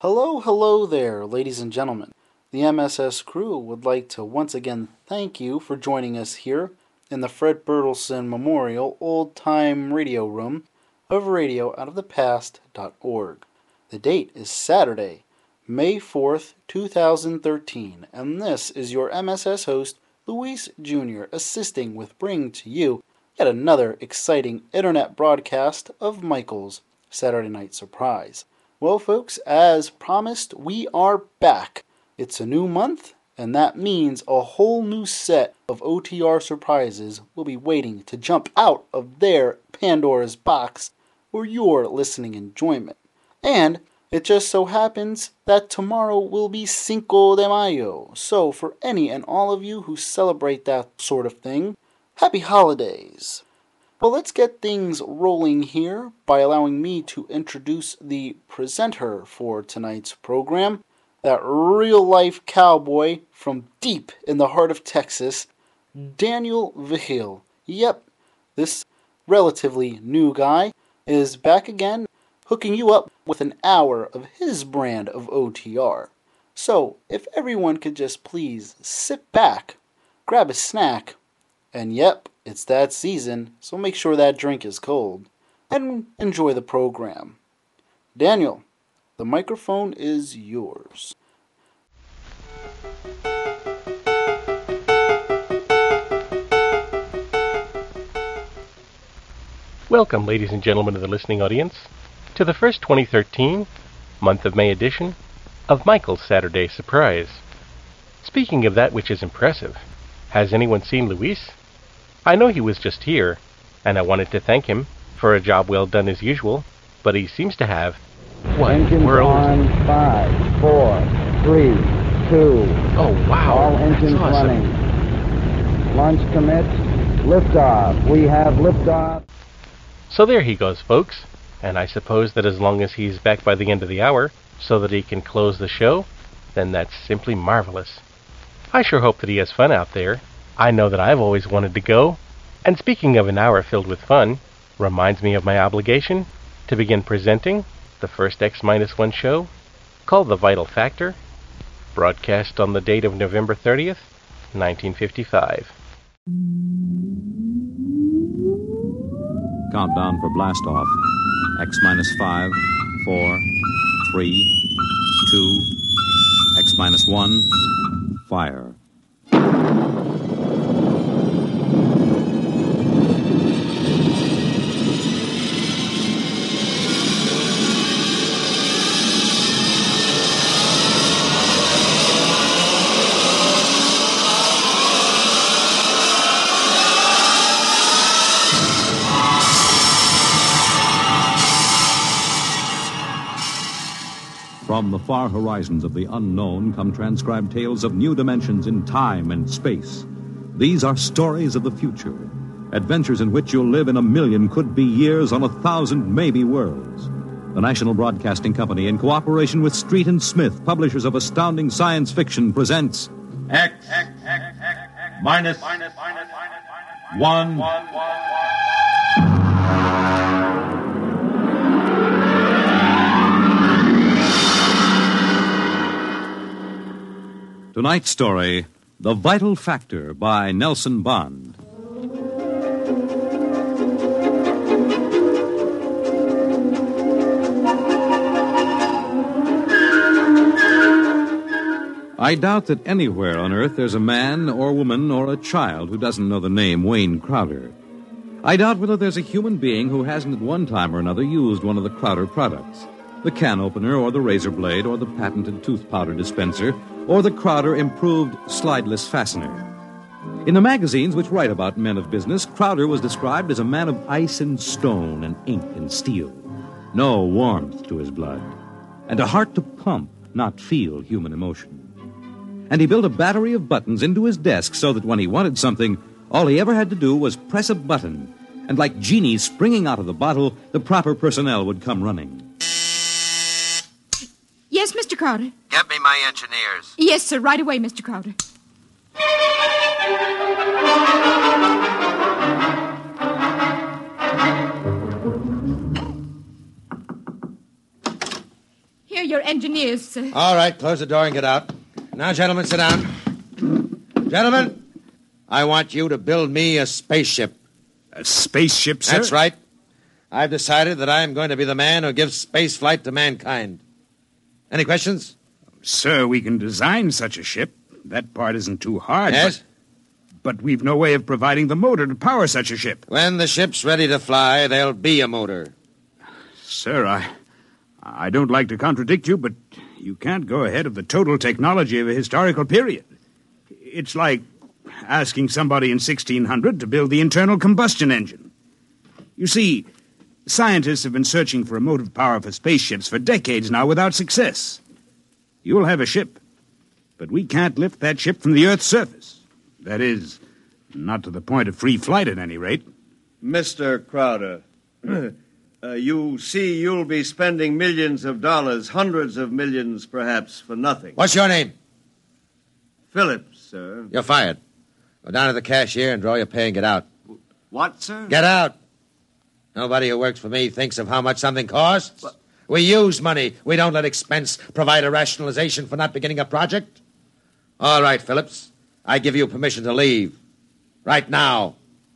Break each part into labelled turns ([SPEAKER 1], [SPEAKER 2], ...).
[SPEAKER 1] Hello there, ladies and gentlemen. The MSS crew would like to once again thank you for joining us here in the Fred Bertelsen Memorial Old Time Radio Room of RadioOutOfThePast.org. The date is Saturday, May 4th, 2013, and this is your MSS host, Luis Jr., assisting with bringing to you yet another exciting internet broadcast of Michael's Saturday Night Surprise. Well, folks, as promised, we are back. It's a new month, and that means a whole new set of OTR surprises will be waiting to jump out of their Pandora's box for your listening enjoyment. And it just so happens that tomorrow will be Cinco de Mayo, so for any and all of you who celebrate that sort of thing, happy holidays! Well, let's get things rolling here by allowing me to introduce the presenter for tonight's program, that real-life cowboy from deep in the heart of Texas, Daniel Vigil. Yep, this relatively new guy is back again, hooking you up with an hour of his brand of OTR. So, if everyone could just please sit back, grab a snack, and yep, it's that season, so make sure that drink is cold, and enjoy the program. Daniel, the microphone is yours.
[SPEAKER 2] Welcome, ladies and gentlemen of the listening audience, to the first 2013, month of May edition of Michael's Saturday Surprise. Speaking of that which is impressive, has anyone seen Luis? I know he was just here, and I wanted to thank him for a job well done as usual, but he seems to have... What in the world?
[SPEAKER 3] On 5, 4, 3, 2.
[SPEAKER 2] Oh, wow.
[SPEAKER 3] All engines
[SPEAKER 2] That's awesome.
[SPEAKER 3] running. Launch commit. Liftoff. We have liftoff.
[SPEAKER 2] So there he goes, folks, and I suppose that as long as he's back by the end of the hour, so that he can close the show, then that's simply marvelous. I sure hope that he has fun out there. I know that I've always wanted to go, and speaking of an hour filled with fun, reminds me of my obligation to begin presenting the first X-1 show, called The Vital Factor, broadcast on the date of November 30th, 1955.
[SPEAKER 4] Countdown for blast off. X-5, 4, 3, 2, X-1, fire. From the far horizons of the unknown come transcribed tales of new dimensions in time and space. These are stories of the future, adventures in which you'll live in a million could-be years on 1,000 maybe worlds. The National Broadcasting Company, in cooperation with Street and Smith, publishers of astounding science fiction, presents
[SPEAKER 5] X minus 1.
[SPEAKER 4] tonight's story, The Vital Factor by Nelson Bond. I doubt that anywhere on Earth there's a man or woman or a child who doesn't know the name Wayne Crowder. I doubt whether there's a human being who hasn't at one time or another used one of the Crowder products. The can opener or the razor blade or the patented tooth powder dispenser or the Crowder improved slideless fastener. In the magazines which write about men of business, Crowder was described as a man of ice and stone and ink and steel. No warmth to his blood. And a heart to pump, not feel human emotion. And he built a battery of buttons into his desk so that when he wanted something, all he ever had to do was press a button. And like genies springing out of the bottle, the proper personnel would come running.
[SPEAKER 6] Yes, Mr. Crowder?
[SPEAKER 7] Get me my engineers.
[SPEAKER 6] Yes, sir. Right away, Mr. Crowder. Here your engineers, sir.
[SPEAKER 7] All right, close the door and get out. Now, gentlemen, sit down. Gentlemen, I want you to build me a spaceship.
[SPEAKER 8] A spaceship, sir?
[SPEAKER 7] That's right. I've decided that I am going to be the man who gives space flight to mankind. Any questions?
[SPEAKER 8] Sir, we can design such a ship. That part isn't too hard.
[SPEAKER 7] Yes?
[SPEAKER 8] But we've no way of providing the motor to power such a ship.
[SPEAKER 7] When the ship's ready to fly, there'll be a motor.
[SPEAKER 8] Sir, I don't like to contradict you, but you can't go ahead of the total technology of a historical period. It's like asking somebody in 1600 to build the internal combustion engine. You see, scientists have been searching for a motive power for spaceships for decades now without success. You'll have a ship, but we can't lift that ship from the Earth's surface. That is, not to the point of free flight at any rate.
[SPEAKER 9] Mr. Crowder, you see you'll be spending millions of dollars, hundreds of millions perhaps, for nothing.
[SPEAKER 7] What's your name?
[SPEAKER 9] Phillips, sir.
[SPEAKER 7] You're fired. Go down to the cashier and draw your pay and get out.
[SPEAKER 9] What, sir?
[SPEAKER 7] Get out. Nobody who works for me thinks of how much something costs. But we use money. We don't let expense provide a rationalization for not beginning a project. All right, Phillips. I give you permission to leave. Right now.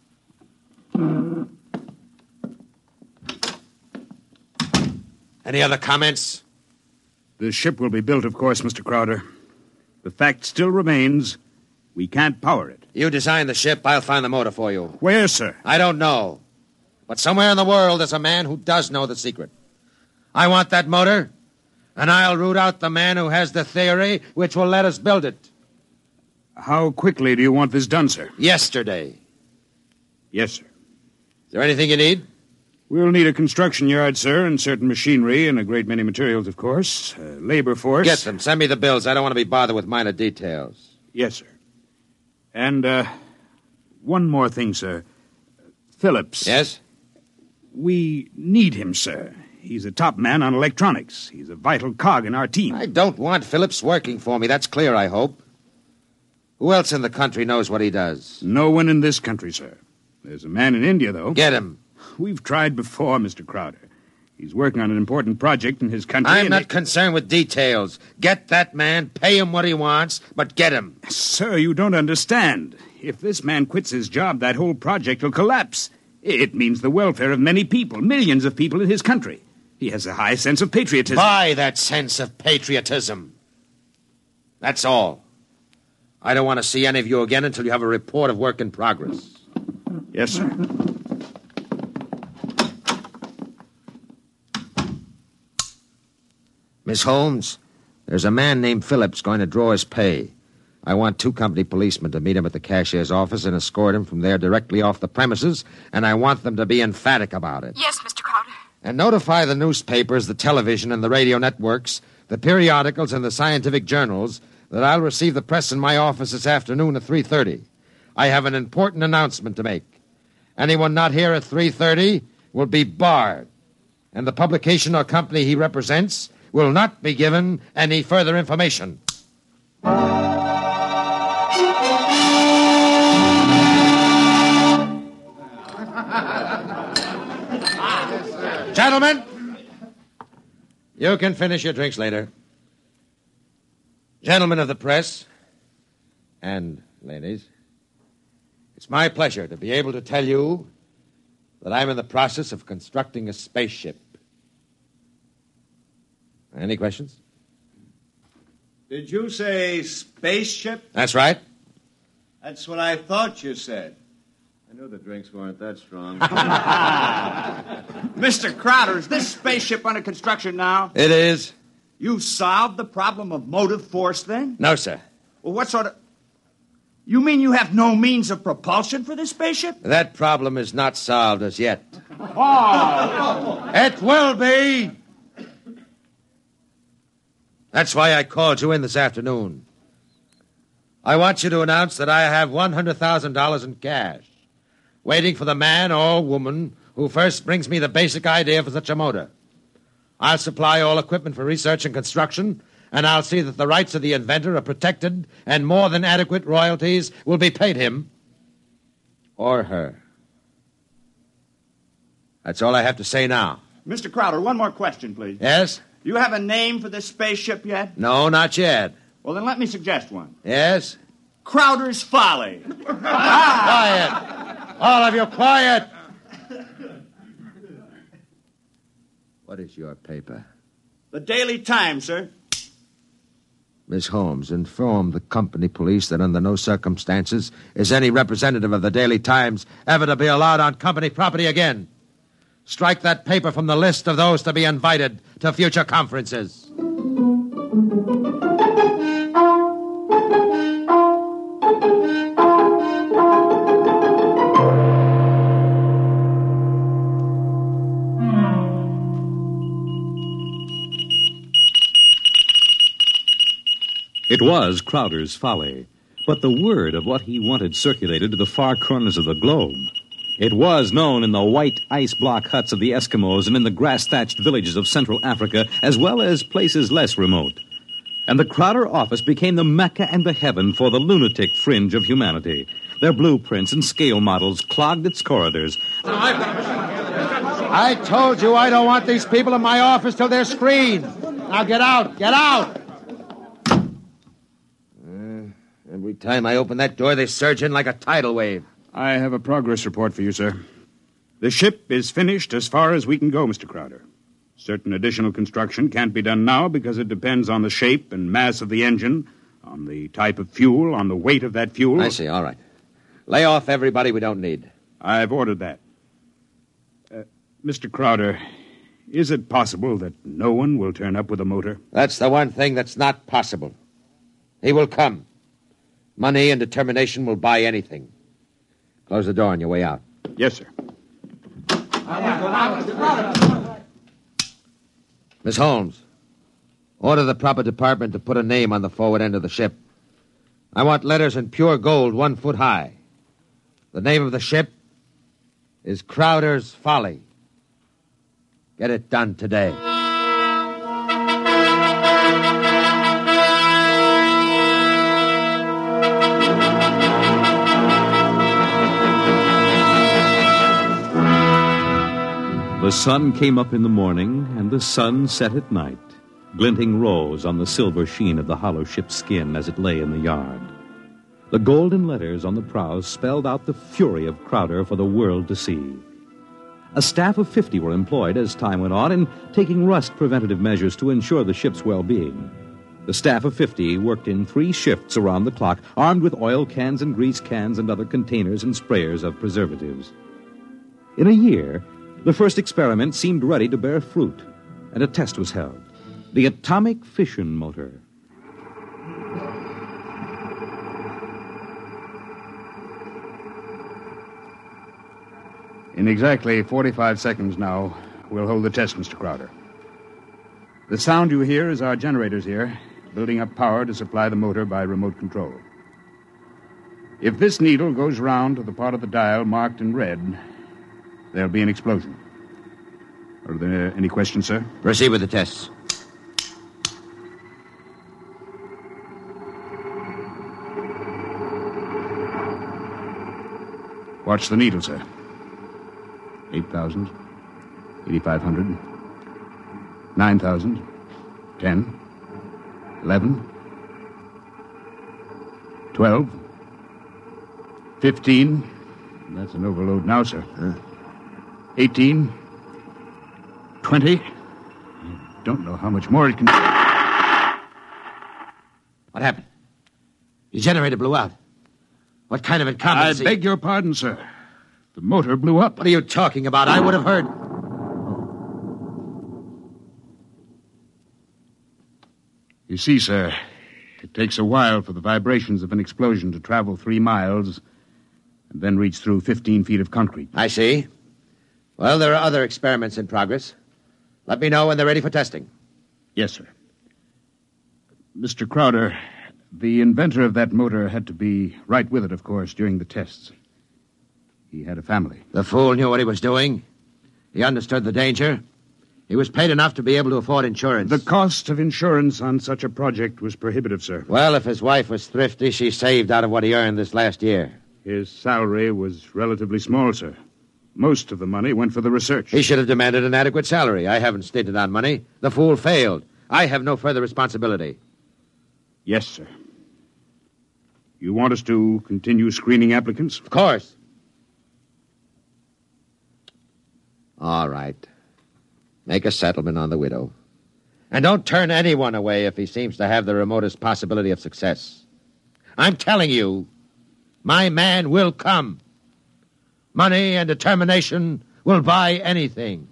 [SPEAKER 7] Any other comments?
[SPEAKER 8] The ship will be built, of course, Mr. Crowder. The fact still remains, we can't power it.
[SPEAKER 7] You design the ship, I'll find the motor for you.
[SPEAKER 8] Where, sir?
[SPEAKER 7] I don't know. But somewhere in the world there's a man who does know the secret. I want that motor, and I'll root out the man who has the theory which will let us build it.
[SPEAKER 8] How quickly do you want this done, sir?
[SPEAKER 7] Yesterday.
[SPEAKER 8] Yes, sir.
[SPEAKER 7] Is there anything you need?
[SPEAKER 8] We'll need a construction yard, sir, and certain machinery and a great many materials, of course. Labor force.
[SPEAKER 7] Get them. Send me the bills. I don't want to be bothered with minor details.
[SPEAKER 8] Yes, sir. And, one more thing, sir. Phillips.
[SPEAKER 7] Yes?
[SPEAKER 8] We need him, sir. He's a top man on electronics. He's a vital cog in our team.
[SPEAKER 7] I don't want Phillips working for me. That's clear, I hope. Who else in the country knows what he does?
[SPEAKER 8] No one in this country, sir. There's a man in India, though.
[SPEAKER 7] Get him.
[SPEAKER 8] We've tried before, Mr. Crowder. He's working on an important project in his country.
[SPEAKER 7] I'm not concerned with details. Get that man, pay him what he wants, but get him.
[SPEAKER 8] Sir, you don't understand. If this man quits his job, that whole project will collapse. It means the welfare of many people, millions of people in his country. He has a high sense of patriotism.
[SPEAKER 7] Buy that sense of patriotism. That's all. I don't want to see any of you again until you have a report of work in progress.
[SPEAKER 8] Yes, sir.
[SPEAKER 7] Miss Holmes, there's a man named Phillips going to draw his pay. I want 2 company policemen to meet him at the cashier's office and escort him from there directly off the premises, and I want them to be emphatic about it.
[SPEAKER 6] Yes, Mr. Crowder.
[SPEAKER 7] And notify the newspapers, the television, and the radio networks, the periodicals, and the scientific journals that I'll receive the press in my office this afternoon at 3:30. I have an important announcement to make. Anyone not here at 3:30 will be barred, and the publication or company he represents will not be given any further information. Gentlemen, you can finish your drinks later. Gentlemen of the press, and ladies, it's my pleasure to be able to tell you that I'm in the process of constructing a spaceship. Any questions?
[SPEAKER 9] Did you say spaceship?
[SPEAKER 7] That's right.
[SPEAKER 9] That's what I thought you said. I knew the drinks weren't that strong.
[SPEAKER 10] Mr. Crowder, is this spaceship under construction now?
[SPEAKER 7] It is.
[SPEAKER 10] You solved the problem of motive force, then?
[SPEAKER 7] No, sir.
[SPEAKER 10] Well, what sort of... You mean you have no means of propulsion for this spaceship?
[SPEAKER 7] That problem is not solved as yet.
[SPEAKER 10] Oh!
[SPEAKER 7] It will be! That's why I called you in this afternoon. I want you to announce that I have $100,000 in cash, waiting for the man or woman who first brings me the basic idea for such a motor. I'll supply all equipment for research and construction, and I'll see that the rights of the inventor are protected and more than adequate royalties will be paid him or her. That's all I have to say now.
[SPEAKER 10] Mr. Crowder, one more question, please.
[SPEAKER 7] Yes?
[SPEAKER 10] Do you have a name for this spaceship yet?
[SPEAKER 7] No, not yet.
[SPEAKER 10] Well, then let me suggest one.
[SPEAKER 7] Yes?
[SPEAKER 10] Crowder's Folly.
[SPEAKER 7] Quiet! All of you, quiet! What is your paper?
[SPEAKER 10] The Daily Times, sir.
[SPEAKER 7] Miss Holmes, inform the company police that under no circumstances is any representative of the Daily Times ever to be allowed on company property again. Strike that paper from the list of those to be invited to future conferences.
[SPEAKER 4] It was Crowder's Folly, but the word of what he wanted circulated to the far corners of the globe. It was known in the white ice block huts of the Eskimos and in the grass-thatched villages of Central Africa, as well as places less remote. And the Crowder office became the Mecca and the heaven for the lunatic fringe of humanity. Their blueprints and scale models clogged its corridors.
[SPEAKER 7] I told you I don't want these people in my office till they're screened. Now get out, get out! Every time I open that door, they surge in like a tidal wave.
[SPEAKER 8] I have a progress report for you, sir. The ship is finished as far as we can go, Mr. Crowder. Certain additional construction can't be done now because it depends on the shape and mass of the engine, on the type of fuel, on the weight of that fuel.
[SPEAKER 7] I see, all right. Lay off everybody we don't need.
[SPEAKER 8] I've ordered that. Mr. Crowder, is it possible that no one will turn up with a motor?
[SPEAKER 7] That's the one thing that's not possible. He will come. Money and determination will buy anything. Close the door on your way out.
[SPEAKER 8] Yes, sir.
[SPEAKER 7] Miss Holmes, order the proper department to put a name on the forward end of the ship. I want letters in pure gold 1 foot high. The name of the ship is Crowder's Folly. Get it done today.
[SPEAKER 4] The sun came up in the morning, and the sun set at night, glinting rose on the silver sheen of the hollow ship's skin as it lay in the yard. The golden letters on the prows spelled out the fury of Crowder for the world to see. A staff of 50 were employed as time went on in taking rust preventative measures to ensure the ship's well-being. The staff of 50 worked in 3 shifts around the clock, armed with oil cans and grease cans and other containers and sprayers of preservatives. In a year, the first experiment seemed ready to bear fruit, and a test was held. The atomic fission motor.
[SPEAKER 8] In exactly 45 seconds now, we'll hold the test, Mr. Crowder. The sound you hear is our generators here, building up power to supply the motor by remote control. If this needle goes round to the part of the dial marked in red, there'll be an explosion. Are there any questions, sir?
[SPEAKER 7] Proceed with the tests.
[SPEAKER 8] Watch the needle, sir. 8,000, 8,500, 9,000, 10, 11, 12, 15. That's an overload now, sir. 18, 20. I don't know how much more it can...
[SPEAKER 7] What happened? Your generator blew out. What kind of incompetency?
[SPEAKER 8] I beg your pardon, sir. The motor blew up.
[SPEAKER 7] What are you talking about? I would have heard...
[SPEAKER 8] You see, sir, it takes a while for the vibrations of an explosion to travel 3 miles and then reach through 15 feet of concrete.
[SPEAKER 7] I see. Well, there are other experiments in progress. Let me know when they're ready for testing.
[SPEAKER 8] Yes, sir. Mr. Crowder, the inventor of that motor had to be right with it, of course, during the tests. He had a family.
[SPEAKER 7] The fool knew what he was doing. He understood the danger. He was paid enough to be able to afford insurance.
[SPEAKER 8] The cost of insurance on such a project was prohibitive, sir.
[SPEAKER 7] Well, if his wife was thrifty, she saved out of what he earned this last year.
[SPEAKER 8] His salary was relatively small, sir. Most of the money went for the research.
[SPEAKER 7] He should have demanded an adequate salary. I haven't stated on money. The fool failed. I have no further responsibility.
[SPEAKER 8] Yes, sir. You want us to continue screening applicants?
[SPEAKER 7] Of course. All right. Make a settlement on the widow. And don't turn anyone away if he seems to have the remotest possibility of success. I'm telling you, my man will come. Money and determination will buy anything.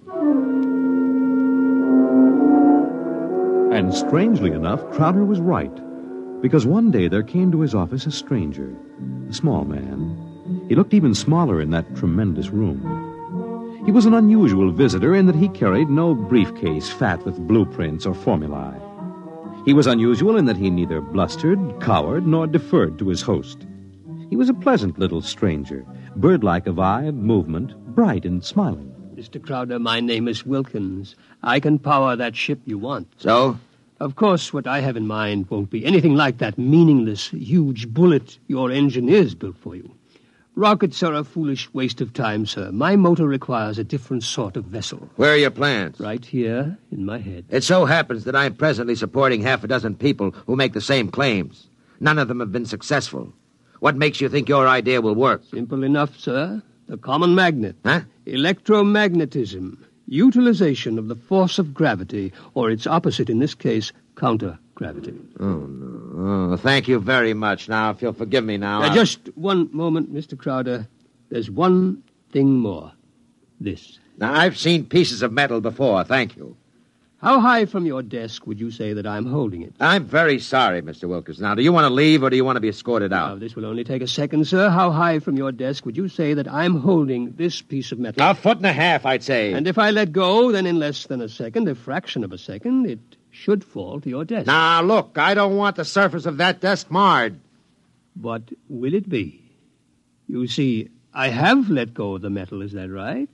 [SPEAKER 4] And strangely enough, Crowder was right. Because one day there came to his office a stranger, a small man. He looked even smaller in that tremendous room. He was an unusual visitor in that he carried no briefcase fat with blueprints or formulae. He was unusual in that he neither blustered, cowered, nor deferred to his host. He was a pleasant little stranger, bird-like of eye and movement, bright and smiling.
[SPEAKER 11] Mr. Crowder, my name is Wilkins. I can power that ship you want.
[SPEAKER 7] So?
[SPEAKER 11] Of course, what I have in mind won't be anything like that meaningless, huge bullet your engineers built for you. Rockets are a foolish waste of time, sir. My motor requires a different sort of vessel.
[SPEAKER 7] Where are your plans?
[SPEAKER 11] Right here in my head.
[SPEAKER 7] It so happens that I'm presently supporting half a dozen people who make the same claims. None of them have been successful. What makes you think your idea will work?
[SPEAKER 11] Simple enough, sir. The common magnet.
[SPEAKER 7] Huh?
[SPEAKER 11] Electromagnetism. Utilization of the force of gravity, or its opposite in this case, counter-gravity.
[SPEAKER 7] Oh, no. Oh, thank you very much. Now, if you'll forgive me now...
[SPEAKER 11] Just one moment, Mr. Crowder. There's one thing more. This.
[SPEAKER 7] Now, I've seen pieces of metal before, thank you.
[SPEAKER 11] How high from your desk would you say that I'm holding it?
[SPEAKER 7] I'm very sorry, Mr. Wilkins. Now, do you want to leave or do you want to be escorted out?
[SPEAKER 11] Now, this will only take a second, sir. How high from your desk would you say that I'm holding this piece of metal?
[SPEAKER 7] 1.5 feet, I'd say.
[SPEAKER 11] And if I let go, then in less than a second, a fraction of a second, it should fall to your desk.
[SPEAKER 7] Now, look, I don't want the surface of that desk marred.
[SPEAKER 11] What will it be? You see, I have let go of the metal, is that right?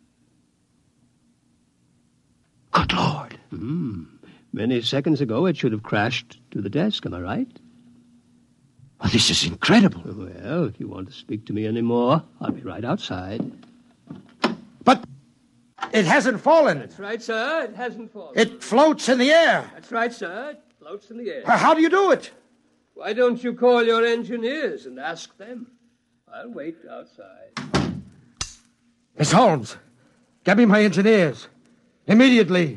[SPEAKER 7] Good Lord.
[SPEAKER 11] Many seconds ago, it should have crashed to the desk, am I right?
[SPEAKER 7] Well, this is incredible.
[SPEAKER 11] Well, if you want to speak to me anymore, I'll be right outside.
[SPEAKER 7] But it hasn't fallen.
[SPEAKER 11] That's right, sir. It hasn't fallen.
[SPEAKER 7] It floats in the air.
[SPEAKER 11] That's right, sir. It floats in the air.
[SPEAKER 7] How do you do it?
[SPEAKER 11] Why don't you call your engineers and ask them? I'll wait outside.
[SPEAKER 7] Miss Holmes, get me my engineers. Immediately.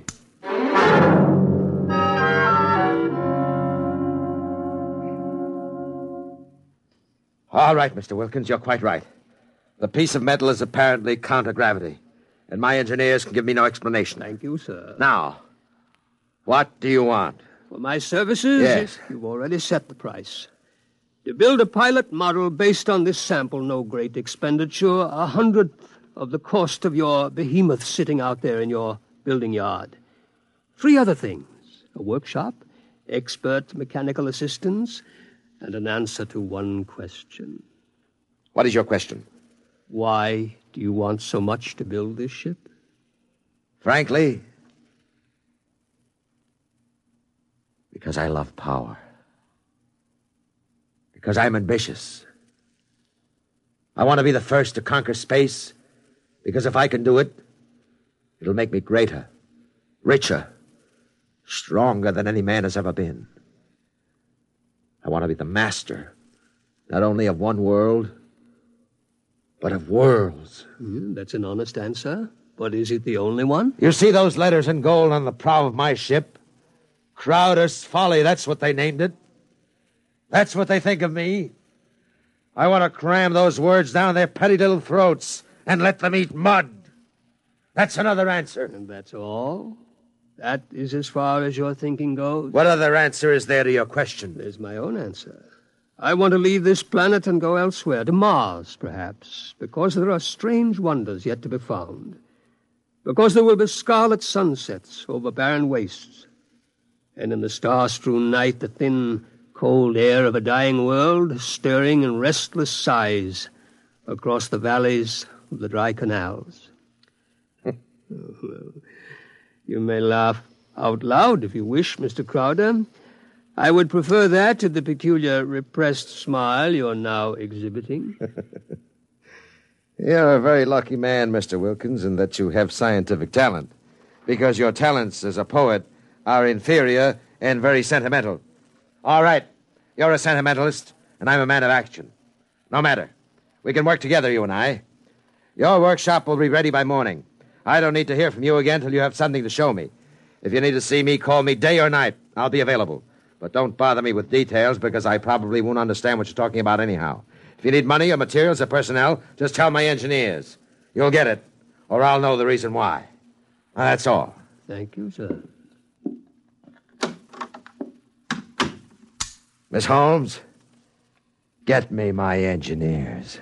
[SPEAKER 7] All right, Mr. Wilkins, you're quite right. The piece of metal is apparently counter-gravity, and my engineers can give me no explanation.
[SPEAKER 11] Thank you, sir.
[SPEAKER 7] Now, what do you want?
[SPEAKER 11] For my services?
[SPEAKER 7] Yes.
[SPEAKER 11] You've already set the price. To build a pilot model based on this sample, no great expenditure, 100th of the cost of your behemoth sitting out there in your building yard. 3 other things: a workshop, expert mechanical assistance, and an answer to one question.
[SPEAKER 7] What is your question?
[SPEAKER 11] Why do you want so much to build this ship?
[SPEAKER 7] Frankly, because I love power. Because I'm ambitious. I want to be the first to conquer space, because if I can do it, it'll make me greater, richer, stronger than any man has ever been. I want to be the master, not only of one world, but of worlds.
[SPEAKER 11] That's an honest answer. But is it the only one?
[SPEAKER 7] You see those letters in gold on the prow of my ship? Crowder's Folly, that's what they named it. That's what they think of me. I want to cram those words down their petty little throats and let them eat mud. That's another answer.
[SPEAKER 11] And that's all? That is as far as your thinking goes?
[SPEAKER 7] What other answer is there to your question?
[SPEAKER 11] There's my own answer. I want to leave this planet and go elsewhere, to Mars, perhaps, because there are strange wonders yet to be found. Because there will be scarlet sunsets over barren wastes. And in the star-strewn night, the thin, cold air of a dying world, stirring in restless sighs across the valleys of the dry canals. You may laugh out loud if you wish, Mr. Crowder. I would prefer that to the peculiar repressed smile you're now exhibiting.
[SPEAKER 7] You're a very lucky man, Mr. Wilkins, in that you have scientific talent. Because your talents as a poet are inferior and very sentimental. All right. You're a sentimentalist, and I'm a man of action. No matter. We can work together, you and I. Your workshop will be ready by morning. I don't need to hear from you again till you have something to show me. If you need to see me, call me day or night. I'll be available. But don't bother me with details, because I probably won't understand what you're talking about anyhow. If you need money or materials or personnel, just tell my engineers. You'll get it, or I'll know the reason why. That's all.
[SPEAKER 11] Thank you, sir.
[SPEAKER 7] Miss Holmes, get me my engineers.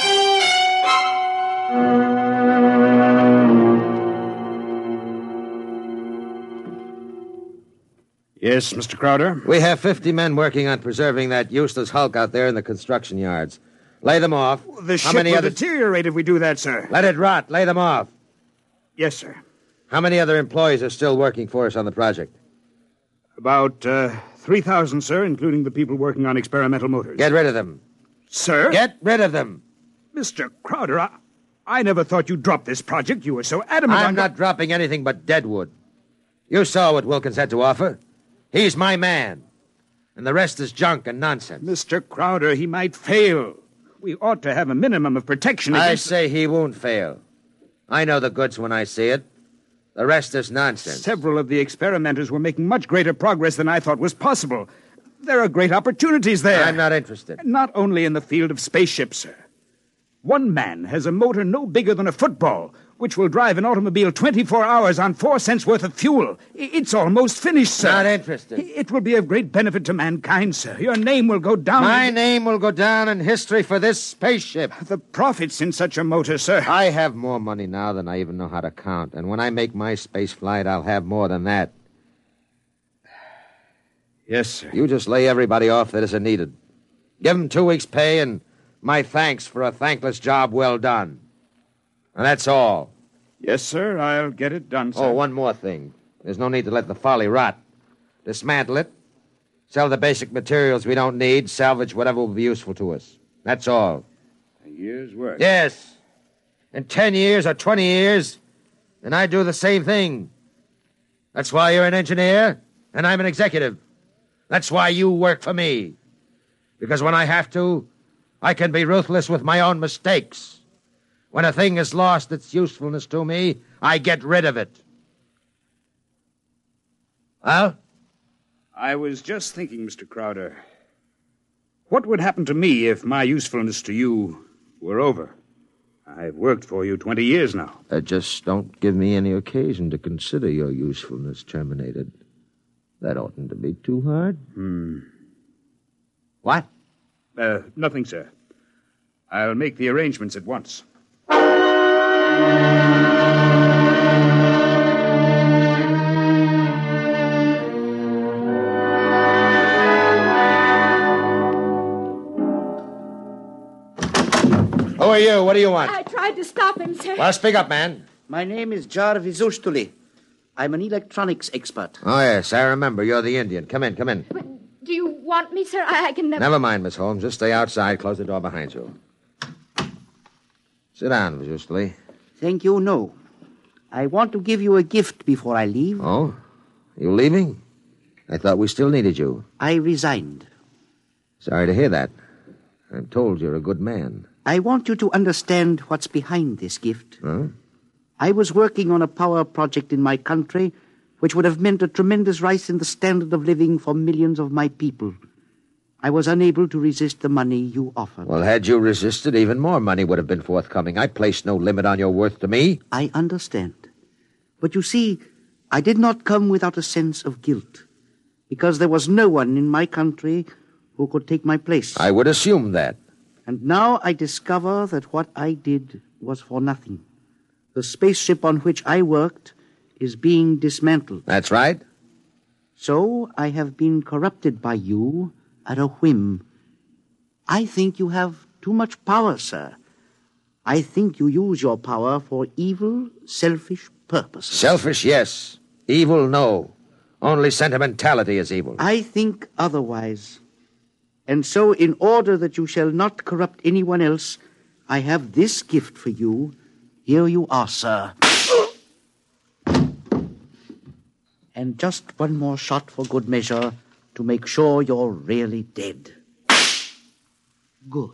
[SPEAKER 8] Yes, Mr. Crowder?
[SPEAKER 7] We have 50 men working on preserving that useless hulk out there in the construction yards. Lay them off.
[SPEAKER 8] The ship will deteriorate if we do that, sir.
[SPEAKER 7] Let it rot. Lay them off.
[SPEAKER 8] Yes, sir.
[SPEAKER 7] How many other employees are still working for us on the project?
[SPEAKER 8] About 3,000, sir, including the people working on experimental motors.
[SPEAKER 7] Get rid of them.
[SPEAKER 8] Sir?
[SPEAKER 7] Get rid of them.
[SPEAKER 8] Mr. Crowder, I never thought you'd drop this project. You were so adamant
[SPEAKER 7] I'm not dropping anything but deadwood. You saw what Wilkins had to offer. He's my man. And the rest is junk and nonsense.
[SPEAKER 8] Mr. Crowder, he might fail. We ought to have a minimum of protection against...
[SPEAKER 7] I say he won't fail. I know the goods when I see it. The rest is nonsense.
[SPEAKER 8] Several of the experimenters were making much greater progress than I thought was possible. There are great opportunities there.
[SPEAKER 7] I'm not interested.
[SPEAKER 8] Not only in the field of spaceships, sir. One man has a motor no bigger than a football, which will drive an automobile 24 hours on 4 cents worth of fuel. It's almost finished, sir.
[SPEAKER 7] Not interested.
[SPEAKER 8] It will be of great benefit to mankind, sir. Your name will go down...
[SPEAKER 7] My name will go down in history for this spaceship.
[SPEAKER 8] The profits in such a motor, sir.
[SPEAKER 7] I have more money now than I even know how to count. And when I make my space flight, I'll have more than that.
[SPEAKER 8] Yes, sir.
[SPEAKER 7] You just lay everybody off that isn't needed. Give them 2 weeks' pay and my thanks for a thankless job well done. And that's all.
[SPEAKER 8] Yes, sir. I'll get it done, sir.
[SPEAKER 7] Oh, one more thing. There's no need to let the folly rot. Dismantle it. Sell the basic materials we don't need. Salvage whatever will be useful to us. That's all.
[SPEAKER 8] A year's work.
[SPEAKER 7] Yes. In 10 years or 20 years, and I do the same thing. That's why you're an engineer, and I'm an executive. That's why you work for me. Because when I have to, I can be ruthless with my own mistakes. When a thing has lost its usefulness to me, I get rid of it. Well?
[SPEAKER 8] I was just thinking, Mr. Crowder, what would happen to me if my usefulness to you were over? I've worked for you 20 years now.
[SPEAKER 7] Just don't give me any occasion to consider your usefulness terminated. That oughtn't to be too hard. What?
[SPEAKER 8] Nothing, sir. I'll make the arrangements at once.
[SPEAKER 7] Who are you? What do you want?
[SPEAKER 6] I tried to stop him, sir.
[SPEAKER 7] Well, speak up, man.
[SPEAKER 12] My name is Jarvis Ustuli. I'm an electronics expert.
[SPEAKER 7] Oh, yes, I remember. You're the Indian. Come in, come in.
[SPEAKER 6] But do you want me, sir? I can never...
[SPEAKER 7] Never mind, Miss Holmes. Just stay outside. Close the door behind you. Sit down, Miss Ustuli.
[SPEAKER 12] Thank you, no. I want to give you a gift before I leave.
[SPEAKER 7] Oh? You leaving? I thought we still needed you.
[SPEAKER 12] I resigned.
[SPEAKER 7] Sorry to hear that. I'm told you're a good man.
[SPEAKER 12] I want you to understand what's behind this gift.
[SPEAKER 7] Huh?
[SPEAKER 12] I was working on a power project in my country which would have meant a tremendous rise in the standard of living for millions of my people. I was unable to resist the money you offered.
[SPEAKER 7] Well, had you resisted, even more money would have been forthcoming. I placed no limit on your worth to me.
[SPEAKER 12] I understand. But you see, I did not come without a sense of guilt, because there was no one in my country who could take my place.
[SPEAKER 7] I would assume that.
[SPEAKER 12] And now I discover that what I did was for nothing. The spaceship on which I worked is being dismantled.
[SPEAKER 7] That's right.
[SPEAKER 12] So I have been corrupted by you at a whim. I think you have too much power, sir. I think you use your power for evil, selfish purposes.
[SPEAKER 7] Selfish, yes. Evil, no. Only sentimentality is evil.
[SPEAKER 12] I think otherwise. And so, in order that you shall not corrupt anyone else, I have this gift for you. Here you are, sir. And just one more shot for good measure to make sure you're really dead. Good.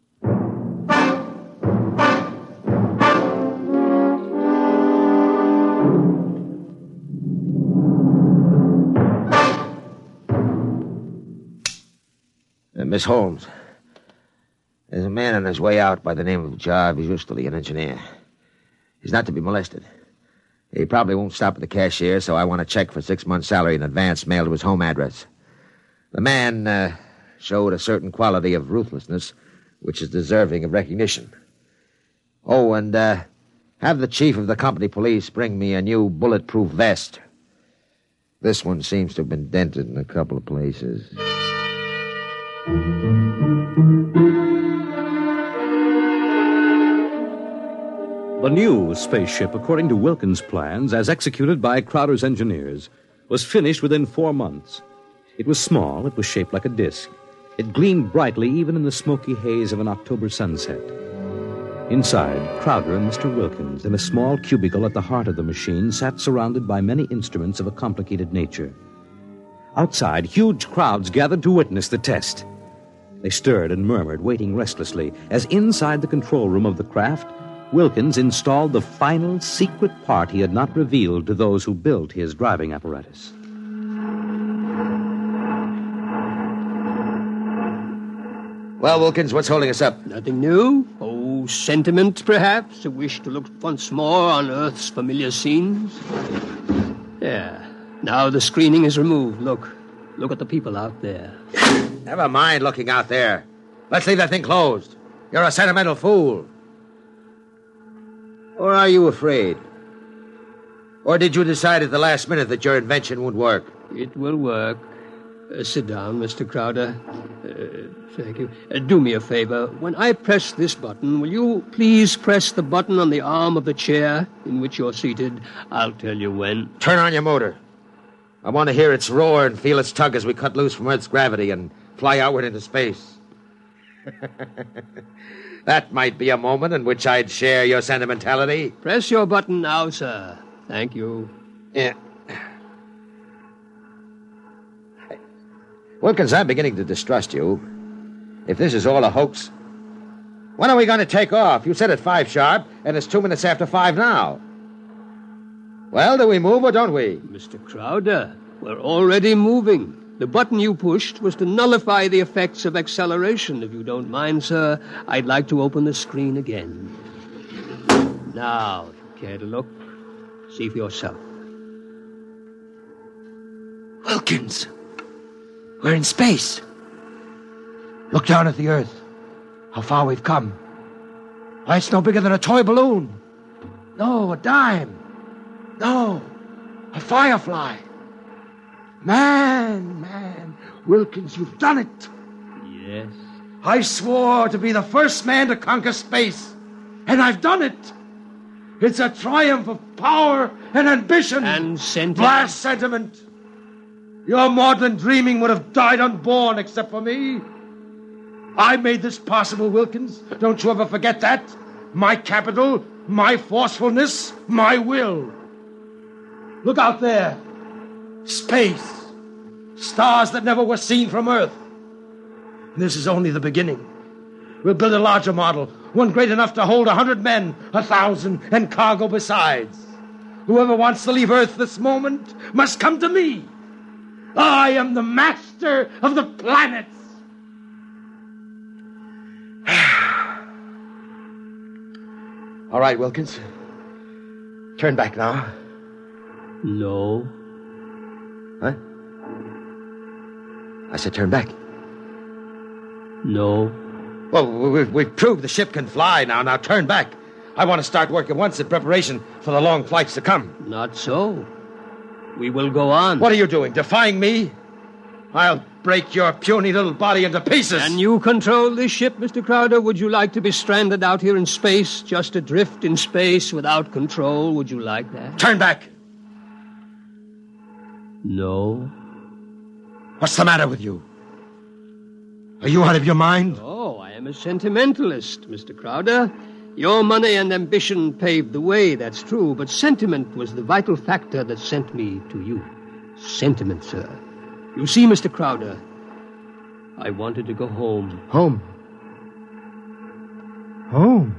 [SPEAKER 7] Miss Holmes, there's a man on his way out by the name of Jarvis Ustley, an engineer. He's not to be molested. He probably won't stop at the cashier, so I want a check for 6 months' salary in advance mailed to his home address. The man showed a certain quality of ruthlessness which is deserving of recognition. Oh, and have the chief of the company police bring me a new bulletproof vest. This one seems to have been dented in a couple of places.
[SPEAKER 4] The new spaceship, according to Wilkins' plans, as executed by Crowder's engineers, was finished within 4 months. It was small, it was shaped like a disc. It gleamed brightly even in the smoky haze of an October sunset. Inside, Crowder and Mr. Wilkins, in a small cubicle at the heart of the machine, sat surrounded by many instruments of a complicated nature. Outside, huge crowds gathered to witness the test. They stirred and murmured, waiting restlessly, as inside the control room of the craft, Wilkins installed the final secret part he had not revealed to those who built his driving apparatus.
[SPEAKER 7] Well, Wilkins, what's holding us up?
[SPEAKER 11] Nothing new. Oh, sentiment, perhaps? A wish to look once more on Earth's familiar scenes? Yeah. Now the screening is removed. Look at the people out there.
[SPEAKER 7] Never mind looking out there. Let's leave that thing closed. You're a sentimental fool. Or are you afraid? Or did you decide at the last minute that your invention would work?
[SPEAKER 11] It will work. Sit down, Mr. Crowder. Thank you. Do me a favor. When I press this button, will you please press the button on the arm of the chair in which you're seated? I'll tell you when.
[SPEAKER 7] Turn on your motor. I want to hear its roar and feel its tug as we cut loose from Earth's gravity and fly outward into space. That might be a moment in which I'd share your sentimentality.
[SPEAKER 11] Press your button now, sir. Thank you.
[SPEAKER 7] Yeah. Wilkins, I'm beginning to distrust you. If this is all a hoax, when are we going to take off? You said at 5 sharp, and it's 2 minutes after 5 now. Well, do we move or don't we?
[SPEAKER 11] Mr. Crowder, we're already moving. The button you pushed was to nullify the effects of acceleration. If you don't mind, sir, I'd like to open the screen again. Now, if you care to look, see for yourself.
[SPEAKER 7] Wilkins, we're in space. Look down at the Earth. How far we've come. Why, it's no bigger than a toy balloon. No, a dime. No, a firefly. Man, Wilkins, you've done it.
[SPEAKER 11] Yes.
[SPEAKER 7] I swore to be the first man to conquer space, and I've done it. It's a triumph of power and ambition.
[SPEAKER 11] And sentiment.
[SPEAKER 7] Blast sentiment. Your maudlin dreaming would have died unborn except for me. I made this possible, Wilkins. Don't you ever forget that. My capital, my forcefulness, my will. Look out there. Space. Stars that never were seen from Earth. This is only the beginning. We'll build a larger model, one great enough to hold 100 men, 1,000, and cargo besides. Whoever wants to leave Earth this moment must come to me. I am the master of the planets. All right, Wilkins. Turn back now.
[SPEAKER 11] No.
[SPEAKER 7] Huh? I said turn back.
[SPEAKER 11] No.
[SPEAKER 7] Well, we've proved the ship can fly now. Now turn back. I want to start work at once in preparation for the long flights to come.
[SPEAKER 11] Not so. We will go on.
[SPEAKER 7] What are you doing? Defying me? I'll break your puny little body into pieces.
[SPEAKER 11] Can you control this ship, Mr. Crowder? Would you like to be stranded out here in space, just adrift in space without control? Would you like that?
[SPEAKER 7] Turn back.
[SPEAKER 11] No.
[SPEAKER 7] What's the matter with you? Are you out of your mind?
[SPEAKER 11] Oh, I am I'm a sentimentalist, Mr. Crowder. Your money and ambition paved the way, that's true, but sentiment was the vital factor that sent me to you. Sentiment, sir. You see, Mr. Crowder, I wanted to go home.
[SPEAKER 13] Home? Home?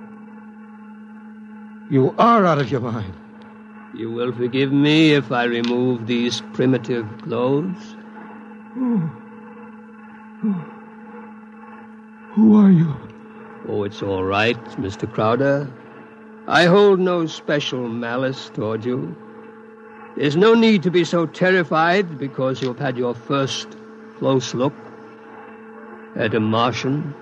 [SPEAKER 13] You are out of your mind.
[SPEAKER 11] You will forgive me if I remove these primitive clothes?
[SPEAKER 13] Who are you?
[SPEAKER 11] Oh, it's all right, Mr. Crowder. I hold no special malice toward you. There's no need to be so terrified because you've had your first close look at a Martian.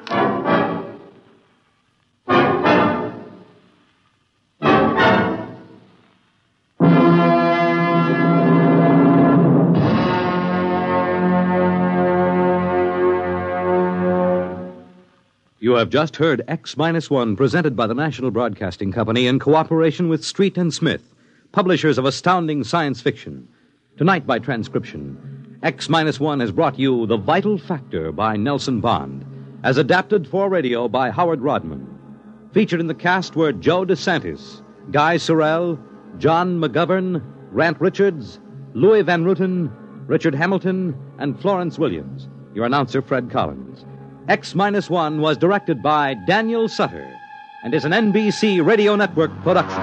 [SPEAKER 4] You have just heard X-1 presented by the National Broadcasting Company in cooperation with Street and Smith, publishers of astounding science fiction. Tonight by transcription, X-1 has brought you The Vital Factor by Nelson Bond, as adapted for radio by Howard Rodman. Featured in the cast were Joe DeSantis, Guy Sorrell, John McGovern, Grant Richards, Louis Van Ruten, Richard Hamilton, and Florence Williams. Your announcer, Fred Collins. X-1 was directed by Daniel Sutter and is an NBC Radio Network production.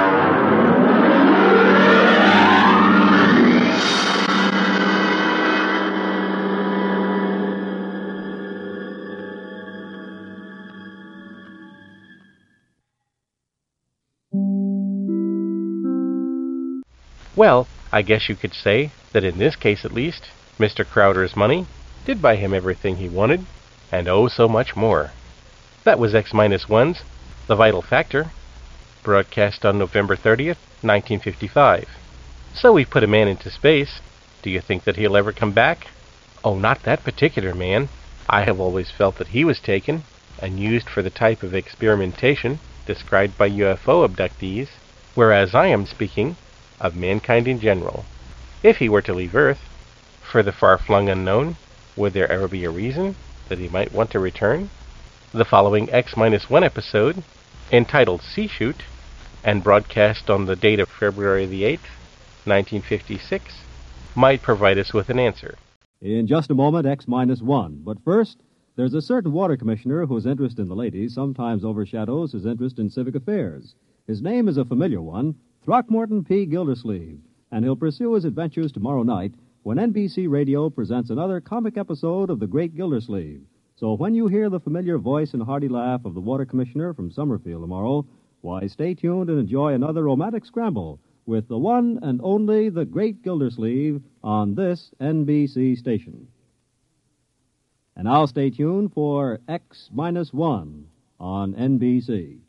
[SPEAKER 2] Well, I guess you could say that in this case at least, Mr. Crowder's money did buy him everything he wanted, and oh so much more. That was X-1's The Vital Factor, broadcast on November 30th, 1955. So we've put a man into space. Do you think that he'll ever come back? Oh, not that particular man. I have always felt that he was taken and used for the type of experimentation described by UFO abductees, whereas I am speaking of mankind in general. If he were to leave Earth for the far-flung unknown, would there ever be a reason that he might want to return? The following X-1 episode, entitled Sea Shoot, and broadcast on the date of February the 8th, 1956, might provide us with an answer.
[SPEAKER 14] In just a moment, X-1. But first, there's a certain water commissioner whose interest in the ladies sometimes overshadows his interest in civic affairs. His name is a familiar one, Throckmorton P. Gildersleeve, and he'll pursue his adventures tomorrow night when NBC Radio presents another comic episode of The Great Gildersleeve. So when you hear the familiar voice and hearty laugh of the water commissioner from Summerfield tomorrow, why, stay tuned and enjoy another romantic scramble with the one and only The Great Gildersleeve on this NBC station. And now stay tuned for X-1 on NBC.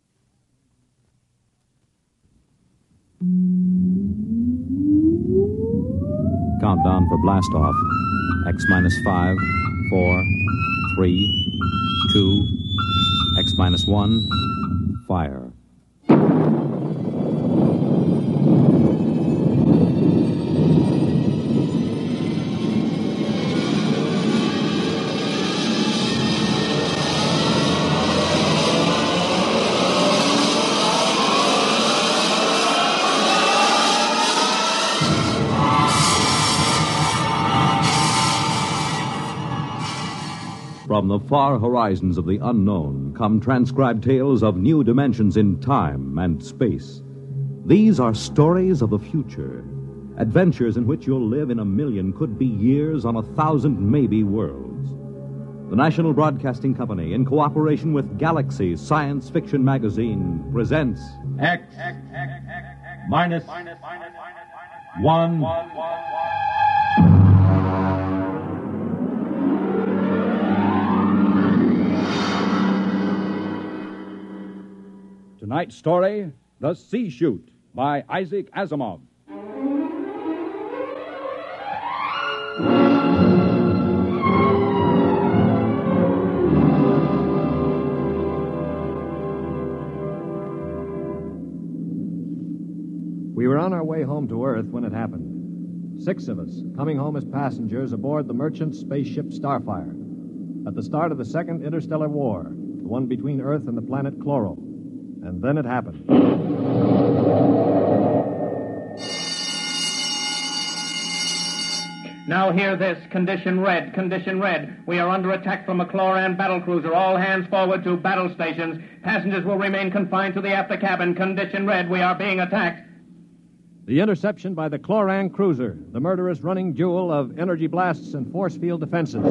[SPEAKER 14] Countdown for blast-off. X-5, 4, 3, 2, X-1, fire. From the far horizons of the unknown come transcribed tales of new dimensions in time and space. These are stories of the future, adventures in which you'll live in a million, could be years, on 1,000 maybe worlds. The National Broadcasting Company, in cooperation with Galaxy Science Fiction Magazine, presents
[SPEAKER 5] X minus 1.
[SPEAKER 15] Tonight's story, The Sea Shoot, by Isaac Asimov.
[SPEAKER 16] We were on our way home to Earth when it happened. 6 of us, coming home as passengers aboard the merchant spaceship Starfire. at the start of the Second Interstellar War, the one between Earth and the planet Chloro. And then it happened.
[SPEAKER 17] Now hear this. Condition red. Condition red. We are under attack from a Chloran battlecruiser. All hands forward to battle stations. Passengers will remain confined to the after cabin. Condition red. We are being attacked.
[SPEAKER 16] The interception by the Chloran cruiser, the murderous running jewel of energy blasts and force field defenses.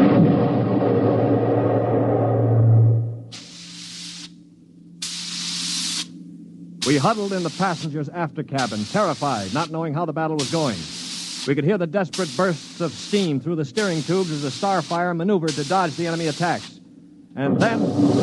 [SPEAKER 16] We huddled in the passengers' after cabin, terrified, not knowing how the battle was going. We could hear the desperate bursts of steam through the steering tubes as the Starfire maneuvered to dodge the enemy attacks. And then...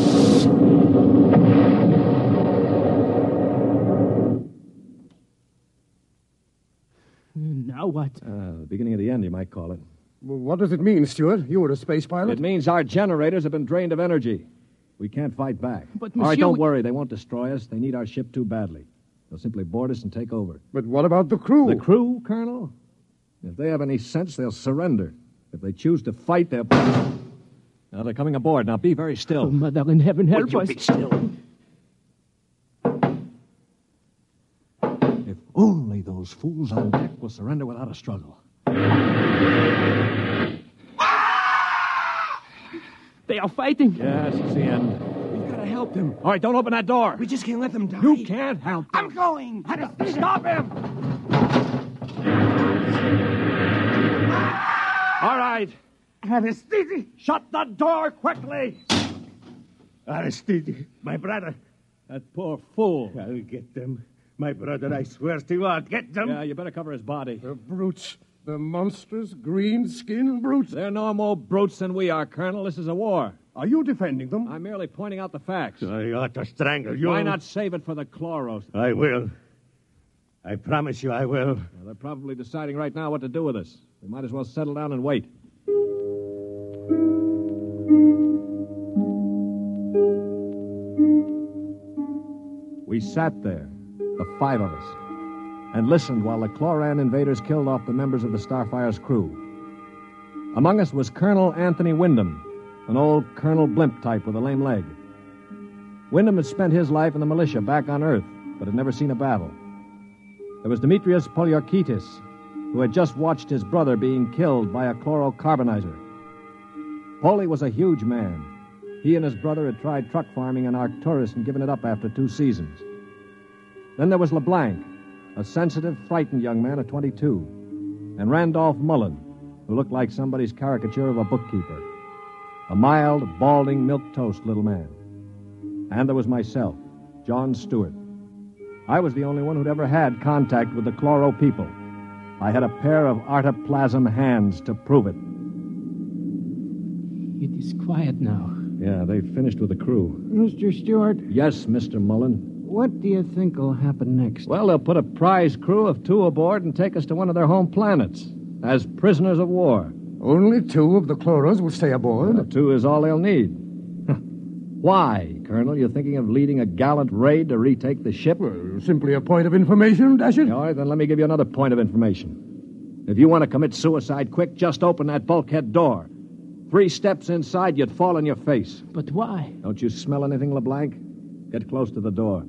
[SPEAKER 18] Now what?
[SPEAKER 16] The beginning of the end, you might call it.
[SPEAKER 13] Well, what does it mean, Stuart? You were a space pilot?
[SPEAKER 16] It means our generators have been drained of energy. We can't fight back.
[SPEAKER 18] But,
[SPEAKER 16] All right, don't worry. They won't destroy us. They need our ship too badly. They'll simply board us and take over.
[SPEAKER 13] But what about the crew?
[SPEAKER 16] The crew, Colonel? If they have any sense, they'll surrender. If they choose to fight, they'll... Now, they're coming aboard. Now, be very still.
[SPEAKER 18] Oh, Mother in heaven, help
[SPEAKER 16] Would
[SPEAKER 18] us.
[SPEAKER 16] you be still? If only those fools on deck will surrender without a struggle.
[SPEAKER 18] They are fighting.
[SPEAKER 16] Yes, it's the end.
[SPEAKER 10] We gotta help them.
[SPEAKER 16] All right, don't open that door.
[SPEAKER 10] We just can't let them die.
[SPEAKER 16] You can't help them.
[SPEAKER 10] I'm going. Stop him.
[SPEAKER 16] All right.
[SPEAKER 10] Aristide.
[SPEAKER 16] Shut the door quickly.
[SPEAKER 10] Aristide, my brother.
[SPEAKER 16] That poor fool.
[SPEAKER 10] I'll get them. My brother, I swear to you, I'll get them.
[SPEAKER 16] Yeah, you better cover his body.
[SPEAKER 13] The brutes. The monstrous green-skinned brutes.
[SPEAKER 16] They're no more brutes than we are, Colonel. This is a war.
[SPEAKER 13] Are you defending them?
[SPEAKER 16] I'm merely pointing out the facts.
[SPEAKER 10] I ought to strangle you.
[SPEAKER 16] Why not save it for the Chloros?
[SPEAKER 10] I will. I promise you I will.
[SPEAKER 16] Well, they're probably deciding right now what to do with us. We might as well settle down and wait. We sat there, the five of us, and listened while the Chloran invaders killed off the members of the Starfire's crew. Among us was Colonel Anthony Wyndham, an old Colonel Blimp type with a lame leg. Wyndham had spent his life in the militia back on Earth, but had never seen a battle. There was Demetrius Poliorkitis, who had just watched his brother being killed by a chlorocarbonizer. Poli was a huge man. He and his brother had tried truck farming in Arcturus and given it up after 2 seasons. Then there was LeBlanc, a sensitive, frightened young man of 22, and Randolph Mullen, who looked like somebody's caricature of a bookkeeper. A mild, balding, milquetoast little man. And there was myself, John Stewart. I was the only one who'd ever had contact with the Chloro people. I had a pair of artoplasm hands to prove it.
[SPEAKER 18] It is quiet now.
[SPEAKER 16] Yeah, they've finished with the crew.
[SPEAKER 3] Mr. Stewart?
[SPEAKER 16] Yes, Mr. Mullen.
[SPEAKER 3] What do you think will happen next?
[SPEAKER 16] Well, they'll put a prize crew of 2 aboard and take us to one of their home planets as prisoners of war.
[SPEAKER 13] Only 2 of the Chloros will stay aboard?
[SPEAKER 16] Well, 2 is all they'll need. Why, Colonel? You thinking of leading a gallant raid to retake the ship?
[SPEAKER 13] Well, simply a point of information, Dasher.
[SPEAKER 16] All right, then let me give you another point of information. If you want to commit suicide quick, just open that bulkhead door. 3 steps inside, you'd fall on your face.
[SPEAKER 18] But why?
[SPEAKER 16] Don't you smell anything, LeBlanc? Get close to the door.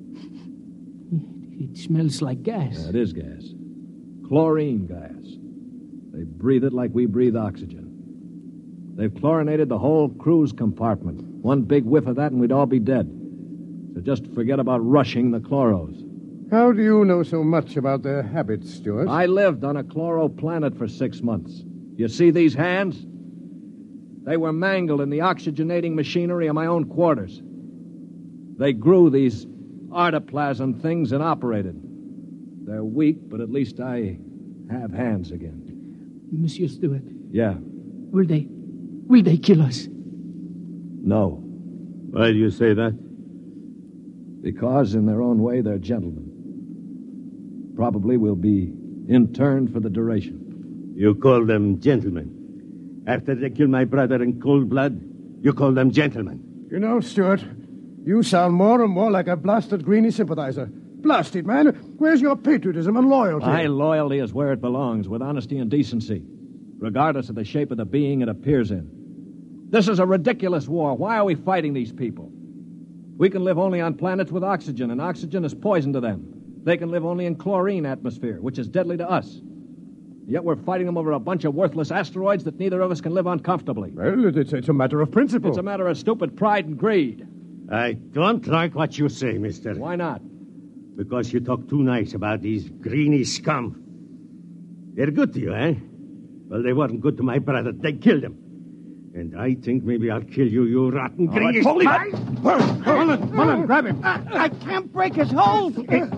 [SPEAKER 18] It smells like gas.
[SPEAKER 16] Yeah, it is gas. Chlorine gas. They breathe it like we breathe oxygen. They've chlorinated the whole crew's compartment. One big whiff of that and we'd all be dead. So just forget about rushing the Chloros.
[SPEAKER 13] How do you know so much about their habits, Stuart?
[SPEAKER 16] I lived on a Chloro planet for 6 months. You see these hands? They were mangled in the oxygenating machinery of my own quarters. They grew these artoplasm things and operated. They're weak, but at least I have hands again.
[SPEAKER 18] Monsieur Stewart.
[SPEAKER 16] Yeah.
[SPEAKER 18] Will they kill us?
[SPEAKER 16] No.
[SPEAKER 10] Why do you say that?
[SPEAKER 16] Because, in their own way, they're gentlemen. Probably will be interned for the duration.
[SPEAKER 10] You call them gentlemen. After they killed my brother in cold blood, you call them gentlemen.
[SPEAKER 13] You know, Stuart, you sound more and more like a blasted Greenie sympathizer. Blasted, man. Where's your patriotism and loyalty?
[SPEAKER 16] My loyalty is where it belongs, with honesty and decency, regardless of the shape of the being it appears in. This is a ridiculous war. Why are we fighting these people? We can live only on planets with oxygen, and oxygen is poison to them. They can live only in chlorine atmosphere, which is deadly to us. Yet we're fighting them over a bunch of worthless asteroids that neither of us can live on comfortably.
[SPEAKER 13] Well, it's a matter of principle.
[SPEAKER 16] It's a matter of stupid pride and greed.
[SPEAKER 10] I don't like what you say, mister.
[SPEAKER 16] Why not?
[SPEAKER 10] Because you talk too nice about these greeny scum. They're good to you, eh? Well, they weren't good to my brother. They killed him. And I think maybe I'll kill you, you rotten greeny...
[SPEAKER 13] Mullen, grab him.
[SPEAKER 18] I can't break his hold.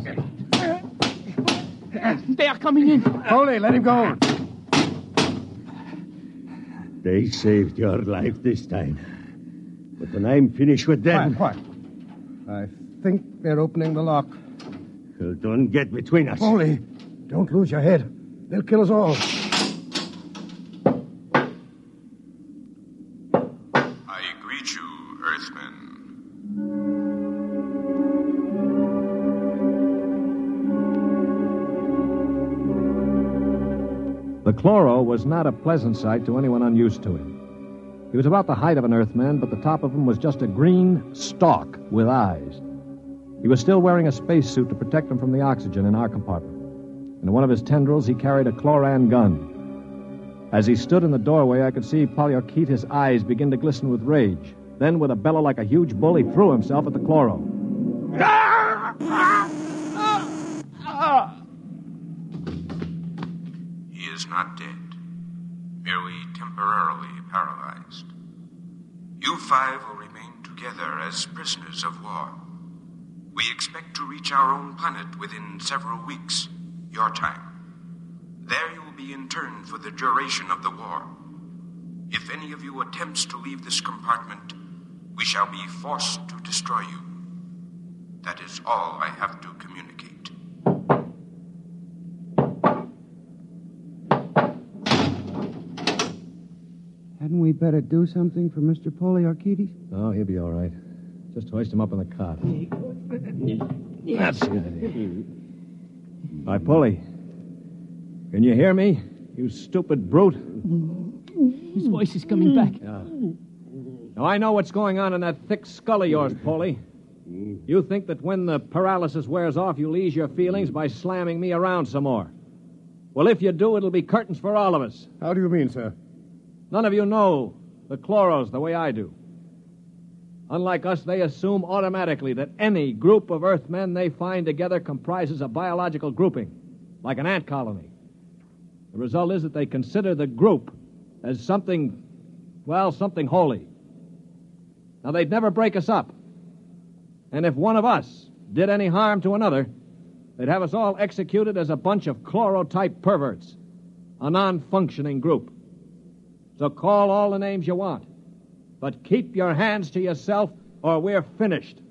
[SPEAKER 18] They are coming in.
[SPEAKER 13] Foley, let him go.
[SPEAKER 10] They saved your life this time. But when I'm finished with them...
[SPEAKER 13] Quiet. I think they're opening the lock.
[SPEAKER 10] Well, don't get between us.
[SPEAKER 13] Foley, don't lose your head. They'll kill us all.
[SPEAKER 19] I greet you, Earthmen.
[SPEAKER 16] The Chloro was not a pleasant sight to anyone unused to him. He was about the height of an Earthman, but the top of him was just a green stalk with eyes. He was still wearing a spacesuit to protect him from the oxygen in our compartment. In one of his tendrils, he carried a chloran gun. As he stood in the doorway, I could see Polyarchetes' eyes begin to glisten with rage. Then, with a bellow like a huge bull, he threw himself at the Chloro.
[SPEAKER 19] He is not dead, merely temporarily paralyzed. You five will remain together as prisoners of war. We expect to reach our own planet within several weeks, your time. There you will be interned for the duration of the war. If any of you attempts to leave this compartment, we shall be forced to destroy you. That is all I have to communicate.
[SPEAKER 3] Hadn't we better do something for Mr. Polyarchetes?
[SPEAKER 16] Oh, he'll be all right. Just hoist him up on the cot. That's the idea. Hi, Polly. Can you hear me, you stupid brute?
[SPEAKER 18] His voice is coming back.
[SPEAKER 16] Yeah. Now, I know what's going on in that thick skull of yours, Polly. You think that when the paralysis wears off, you'll ease your feelings by slamming me around some more. Well, if you do, it'll be curtains for all of us.
[SPEAKER 13] How do you mean, sir?
[SPEAKER 16] None of you know the Chloros the way I do. Unlike us, they assume automatically that any group of Earthmen they find together comprises a biological grouping, like an ant colony. The result is that they consider the group as something holy. Now, they'd never break us up. And if one of us did any harm to another, they'd have us all executed as a bunch of chlorotype perverts, a non-functioning group. So call all the names you want, but keep your hands to yourself or we're finished.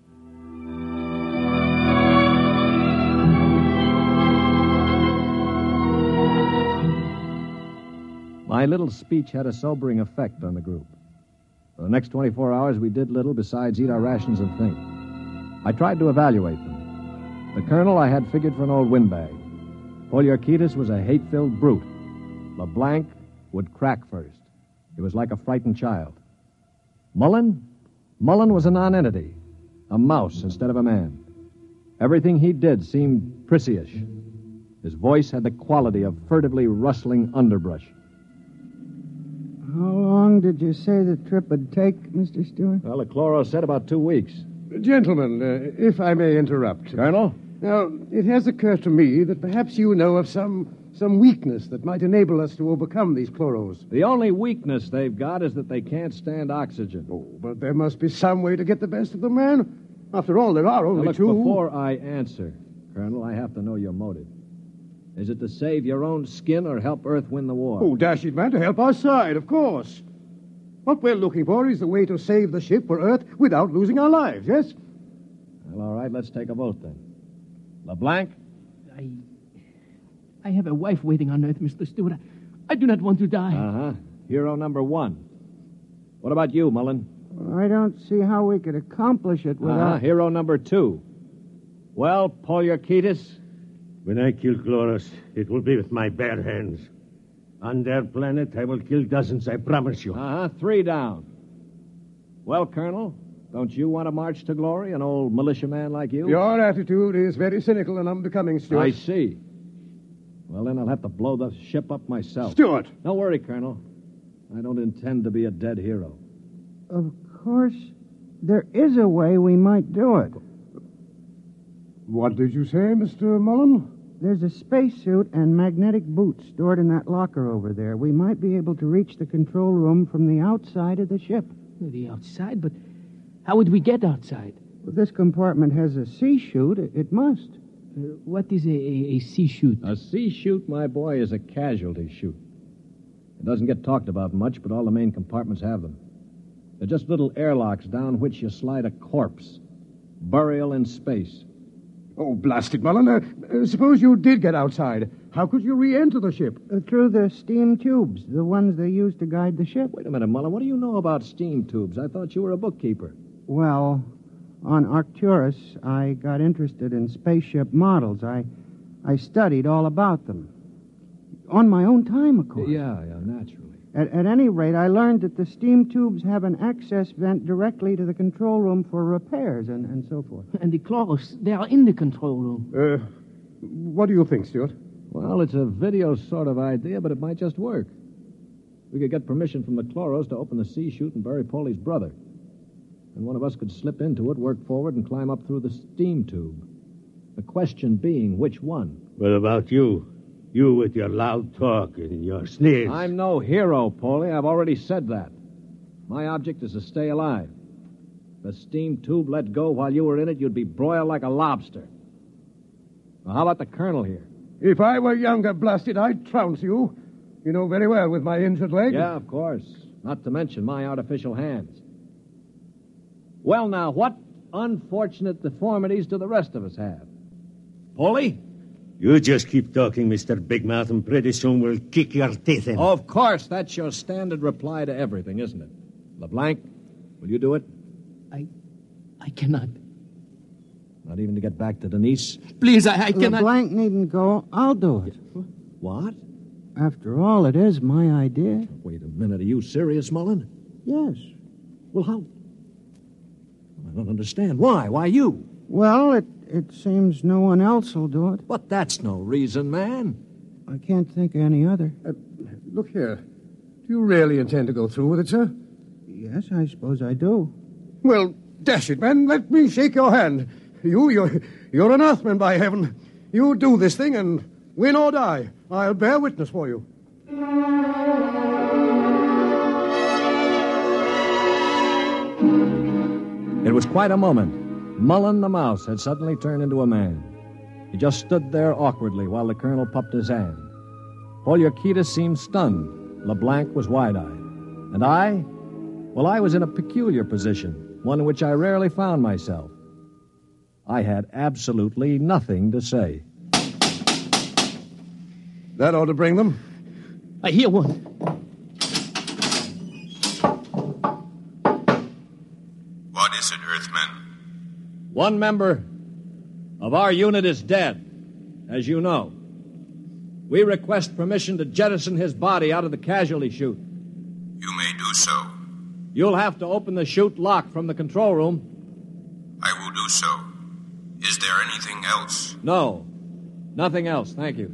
[SPEAKER 16] My little speech had a sobering effect on the group. For the next 24 hours, we did little besides eat our rations and think. I tried to evaluate them. The colonel I had figured for an old windbag. Polyarchetes was a hate-filled brute. LeBlanc would crack first. He was like a frightened child. Mullen was a nonentity, a mouse instead of a man. Everything he did seemed prissyish. His voice had the quality of furtively rustling underbrush.
[SPEAKER 3] How long did you say the trip would take, Mr. Stewart?
[SPEAKER 16] Well, the Chloro said about 2 weeks.
[SPEAKER 13] Gentlemen, if I may interrupt.
[SPEAKER 16] Colonel?
[SPEAKER 13] Now, it has occurred to me that perhaps you know of some weakness that might enable us to overcome these Chloros.
[SPEAKER 16] The only weakness they've got is that they can't stand oxygen.
[SPEAKER 13] Oh, but there must be some way to get the best of them, man. After all, there are only
[SPEAKER 16] now, look,
[SPEAKER 13] two.
[SPEAKER 16] Before I answer, Colonel, I have to know your motive. Is it to save your own skin or help Earth win the war?
[SPEAKER 13] Oh, dash it, man, to help our side, of course. What we're looking for is the way to save the ship for Earth without losing our lives, yes?
[SPEAKER 16] Well, all right, let's take a vote then. LeBlanc?
[SPEAKER 18] I have a wife waiting on Earth, Mr. Stewart. I do not want to die.
[SPEAKER 16] Uh-huh. Hero number 1. What about you, Mullen?
[SPEAKER 3] Well, I don't see how we could accomplish it without...
[SPEAKER 16] Hero number 2. Well, Polyarchetes?
[SPEAKER 10] When I kill Chloros, it will be with my bare hands. On their planet, I will kill dozens, I promise you.
[SPEAKER 16] 3 down. Well, Colonel, don't you want to march to glory, an old militiaman like you?
[SPEAKER 13] Your attitude is very cynical and unbecoming, Stuart.
[SPEAKER 16] I see. Well, then I'll have to blow the ship up myself.
[SPEAKER 13] Stuart!
[SPEAKER 16] Don't worry, Colonel. I don't intend to be a dead hero.
[SPEAKER 3] Of course, there is a way we might do it.
[SPEAKER 13] What did you say, Mr. Mullen?
[SPEAKER 3] There's a spacesuit and magnetic boots stored in that locker over there. We might be able to reach the control room from the outside of the ship.
[SPEAKER 18] The outside? But how would we get outside?
[SPEAKER 3] Well, this compartment has a sea chute. It must.
[SPEAKER 18] What is a sea chute?
[SPEAKER 16] A sea chute, my boy, is a casualty chute. It doesn't get talked about much, but all the main compartments have them. They're just little airlocks down which you slide a corpse. Burial in space.
[SPEAKER 13] Oh, blast it, Mullen. Suppose you did get outside. How could you re-enter the ship?
[SPEAKER 3] Through the steam tubes, the ones they use to guide the ship.
[SPEAKER 16] Wait a minute, Mullen. What do you know about steam tubes? I thought you were a bookkeeper.
[SPEAKER 3] Well, on Arcturus, I got interested in spaceship models. I studied all about them. On my own time, of course.
[SPEAKER 16] Yeah, naturally.
[SPEAKER 3] At any rate, I learned that the steam tubes have an access vent directly to the control room for repairs and so forth.
[SPEAKER 18] And the Chloros, they are in the control room.
[SPEAKER 13] What do you think, Stuart?
[SPEAKER 16] Well, it's a video sort of idea, but it might just work. We could get permission from the Chloros to open the sea chute and bury Paulie's brother. And one of us could slip into it, work forward, and climb up through the steam tube. The question being, which one?
[SPEAKER 10] What about you? You with your loud talk and your sneers.
[SPEAKER 16] I'm no hero, Paulie. I've already said that. My object is to stay alive. If the steam tube let go while you were in it, you'd be broiled like a lobster. Well, how about the colonel here?
[SPEAKER 13] If I were younger, blasted, I'd trounce you. You know very well with my injured leg.
[SPEAKER 16] Yeah, of course. Not to mention my artificial hands. Well, now, what unfortunate deformities do the rest of us have? Paulie?
[SPEAKER 10] You just keep talking, Mr. Big Mouth, and pretty soon we'll kick your teeth in.
[SPEAKER 16] Of course, that's your standard reply to everything, isn't it? LeBlanc, will you do it?
[SPEAKER 18] I cannot.
[SPEAKER 16] Not even to get back to Denise?
[SPEAKER 18] Please, I cannot.
[SPEAKER 3] LeBlanc needn't go. I'll do it.
[SPEAKER 16] What?
[SPEAKER 3] After all, it is my idea.
[SPEAKER 16] Wait a minute. Are you serious, Mullen?
[SPEAKER 3] Yes.
[SPEAKER 16] Well, how? I don't understand. Why? Why you?
[SPEAKER 3] Well, it seems no one else will do it.
[SPEAKER 16] But that's no reason, man.
[SPEAKER 3] I can't think of any other.
[SPEAKER 13] Look here. Do you really intend to go through with it, sir?
[SPEAKER 3] Yes, I suppose I do.
[SPEAKER 13] Well, dash it, man. Let me shake your hand. You're an Earthman, by heaven. You do this thing and win or die. I'll bear witness for you.
[SPEAKER 16] It was quite a moment. Mullen the Mouse had suddenly turned into a man. He just stood there awkwardly while the colonel puffed his hand. Poliorcetes seemed stunned. LeBlanc was wide-eyed. And I? Well, I was in a peculiar position, one in which I rarely found myself. I had absolutely nothing to say.
[SPEAKER 13] That ought to bring them.
[SPEAKER 18] I hear one.
[SPEAKER 19] What is it, Earthman?
[SPEAKER 16] One member of our unit is dead, as you know. We request permission to jettison his body out of the casualty chute.
[SPEAKER 19] You may do so.
[SPEAKER 16] You'll have to open the chute lock from the control room.
[SPEAKER 19] I will do so. Is there anything else?
[SPEAKER 16] No. Nothing else, thank you.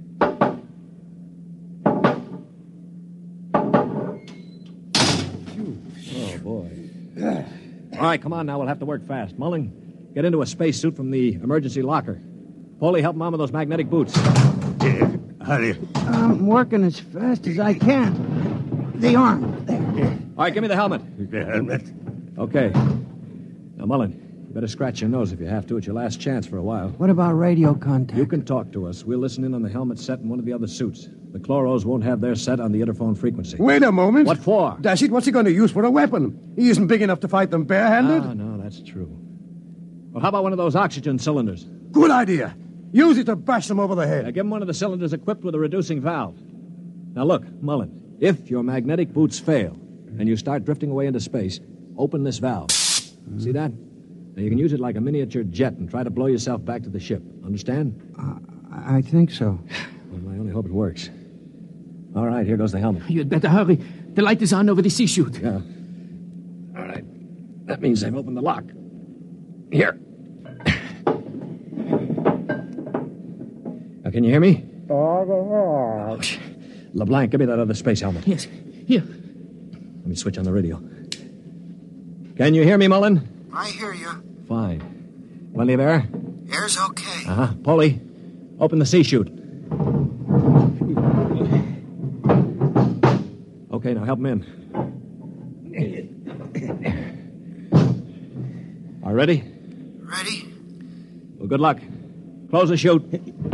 [SPEAKER 16] Oh, boy. All right, come on now. We'll have to work fast. Mullen, get into a spacesuit from the emergency locker. Paulie, help Mom with those magnetic boots.
[SPEAKER 10] Hurry.
[SPEAKER 3] I'm working as fast as I can. The arm. There.
[SPEAKER 16] All right, give me the helmet.
[SPEAKER 10] The helmet?
[SPEAKER 16] Okay. Now, Mullen, you better scratch your nose if you have to. It's your last chance for a while.
[SPEAKER 3] What about radio contact?
[SPEAKER 16] You can talk to us. We'll listen in on the helmet set in one of the other suits. The Chloros won't have their set on the interphone frequency.
[SPEAKER 13] Wait a moment.
[SPEAKER 16] What for?
[SPEAKER 13] Dash it, what's he going to use for a weapon? He isn't big enough to fight them barehanded.
[SPEAKER 16] No, that's true. Well, how about one of those oxygen cylinders?
[SPEAKER 13] Good idea. Use it to bash them over the head.
[SPEAKER 16] Now, give him one of the cylinders equipped with a reducing valve. Now, look, Mullen, if your magnetic boots fail and you start drifting away into space, open this valve. See that? Now, you can use it like a miniature jet and try to blow yourself back to the ship. Understand?
[SPEAKER 3] I think so.
[SPEAKER 16] Well, I only hope it works. All right, here goes the helmet.
[SPEAKER 18] You'd better hurry. The light is on over the sea chute.
[SPEAKER 16] Yeah. All right. That means they've opened the lock. Here. Now, can you hear me? Oh, LeBlanc, give me that other space helmet.
[SPEAKER 18] Yes, here.
[SPEAKER 16] Let me switch on the radio. Can you hear me, Mullen?
[SPEAKER 12] I hear you.
[SPEAKER 16] Fine. Plenty of air?
[SPEAKER 12] Air's okay.
[SPEAKER 16] Uh-huh. Polly, open the C chute. Okay, now help him in. Are you ready?
[SPEAKER 12] Ready?
[SPEAKER 16] Well, good luck. Close the chute.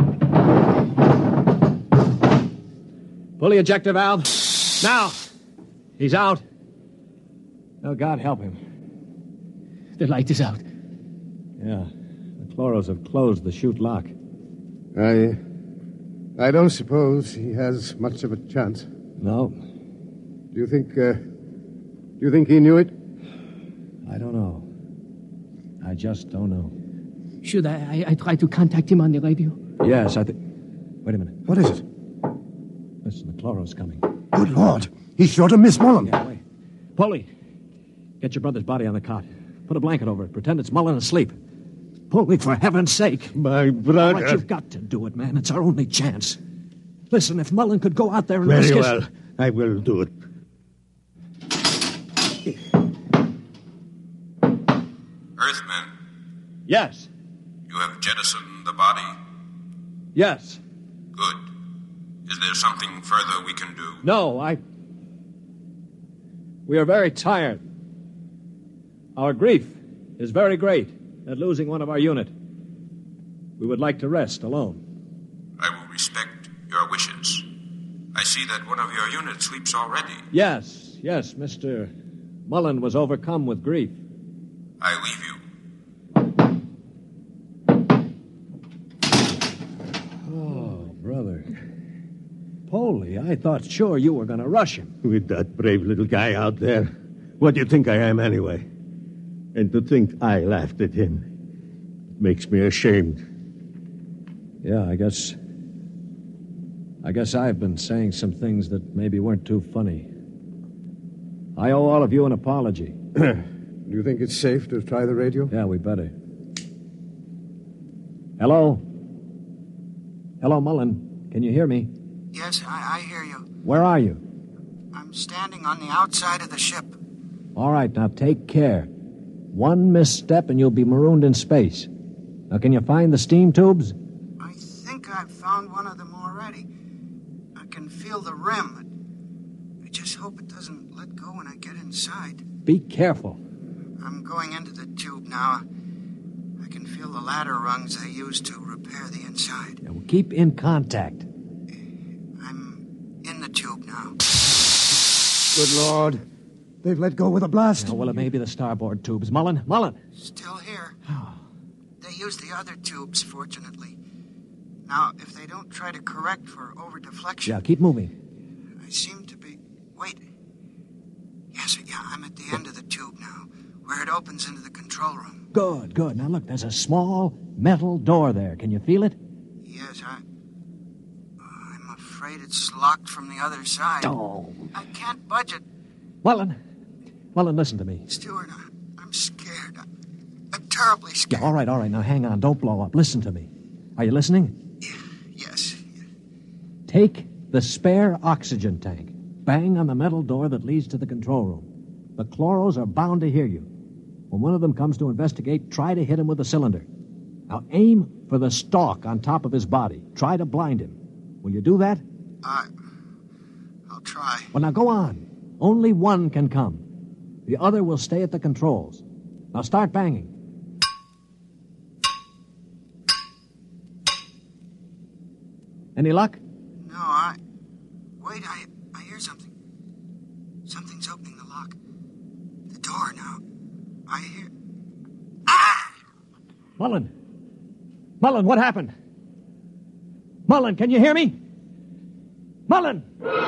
[SPEAKER 16] Pull the ejector valve. Now! He's out. Oh, God help him.
[SPEAKER 18] The light is out.
[SPEAKER 16] Yeah. The chloros have closed the chute lock.
[SPEAKER 13] I don't suppose he has much of a chance.
[SPEAKER 16] No.
[SPEAKER 13] Do you think he knew it?
[SPEAKER 16] I don't know. I just don't know.
[SPEAKER 18] Should I try to contact him on the radio?
[SPEAKER 16] Yes, I think... Wait a minute.
[SPEAKER 13] What is it?
[SPEAKER 16] Listen, the chloros coming.
[SPEAKER 13] Good Lord. He's sure to miss Mullen.
[SPEAKER 16] Yeah, wait. Polly, get your brother's body on the cot. Put a blanket over it. Pretend it's Mullen asleep. Polly, for heaven's sake.
[SPEAKER 13] My brother.
[SPEAKER 16] All right, you've got to do it, man. It's our only chance. Listen, if Mullen could go out there and
[SPEAKER 13] Very
[SPEAKER 16] risk
[SPEAKER 13] well. I will do it.
[SPEAKER 19] Earthman,
[SPEAKER 16] Yes.
[SPEAKER 19] you have jettisoned the body?
[SPEAKER 16] Yes.
[SPEAKER 19] Good. Is there something further we can do?
[SPEAKER 16] No, We are very tired. Our grief is very great at losing one of our unit. We would like to rest alone.
[SPEAKER 19] I will respect your wishes. I see that one of your units sleeps already.
[SPEAKER 16] Yes, Mr. Mullen was overcome with grief.
[SPEAKER 19] I leave you.
[SPEAKER 16] Oh, brother. Polly, I thought sure you were going to rush him.
[SPEAKER 10] With that brave little guy out there. What do you think I am, anyway? And to think I laughed at him. It makes me ashamed.
[SPEAKER 16] Yeah, I guess I've been saying some things that maybe weren't too funny. I owe all of you an apology.
[SPEAKER 13] Do you think it's safe to try the radio?
[SPEAKER 16] Yeah, we better. Hello? Hello, Mullen. Can you hear me?
[SPEAKER 12] Yes, I hear you.
[SPEAKER 16] Where are you?
[SPEAKER 12] I'm standing on the outside of the ship.
[SPEAKER 16] All right, now take care. One misstep and you'll be marooned in space. Now, can you find the steam tubes?
[SPEAKER 12] I think I've found one of them already. I can feel the rim. I just hope it doesn't let go when I get inside.
[SPEAKER 16] Be careful.
[SPEAKER 12] I'm going into the tube now. I can feel the ladder rungs they used to repair the inside.
[SPEAKER 16] Yeah, well, keep in contact.
[SPEAKER 12] I'm in the tube now.
[SPEAKER 13] Good Lord. They've let go with a blast.
[SPEAKER 16] Oh, well, it may be the starboard tubes. Mullen!
[SPEAKER 12] Still here. They used the other tubes, fortunately. Now, if they don't try to correct for over-deflection...
[SPEAKER 16] Yeah, keep moving.
[SPEAKER 12] I seem to be... Wait. Yes, I'm at the end of the tube now, where it opens into the control room.
[SPEAKER 16] Good. Now, look, there's a small metal door there. Can you feel it?
[SPEAKER 12] Yes, I'm afraid it's locked from the other side.
[SPEAKER 16] Oh.
[SPEAKER 12] I can't budge it.
[SPEAKER 16] Mullen, listen to me.
[SPEAKER 12] Stuart, I'm scared. I'm terribly scared.
[SPEAKER 16] Yeah, all right. Now, hang on. Don't blow up. Listen to me. Are you listening?
[SPEAKER 12] Yes.
[SPEAKER 16] Take the spare oxygen tank. Bang on the metal door that leads to the control room. The chloros are bound to hear you. When one of them comes to investigate, try to hit him with the cylinder. Now, aim for the stalk on top of his body. Try to blind him. Will you do that?
[SPEAKER 12] I'll try.
[SPEAKER 16] Well, now, go on. Only one can come. The other will stay at the controls. Now, start banging. Any luck?
[SPEAKER 12] No, Wait, I hear something. Something's opening the lock. The door now. I hear... Ah!
[SPEAKER 16] Mullen, what happened? Mullen, can you hear me? Mullen!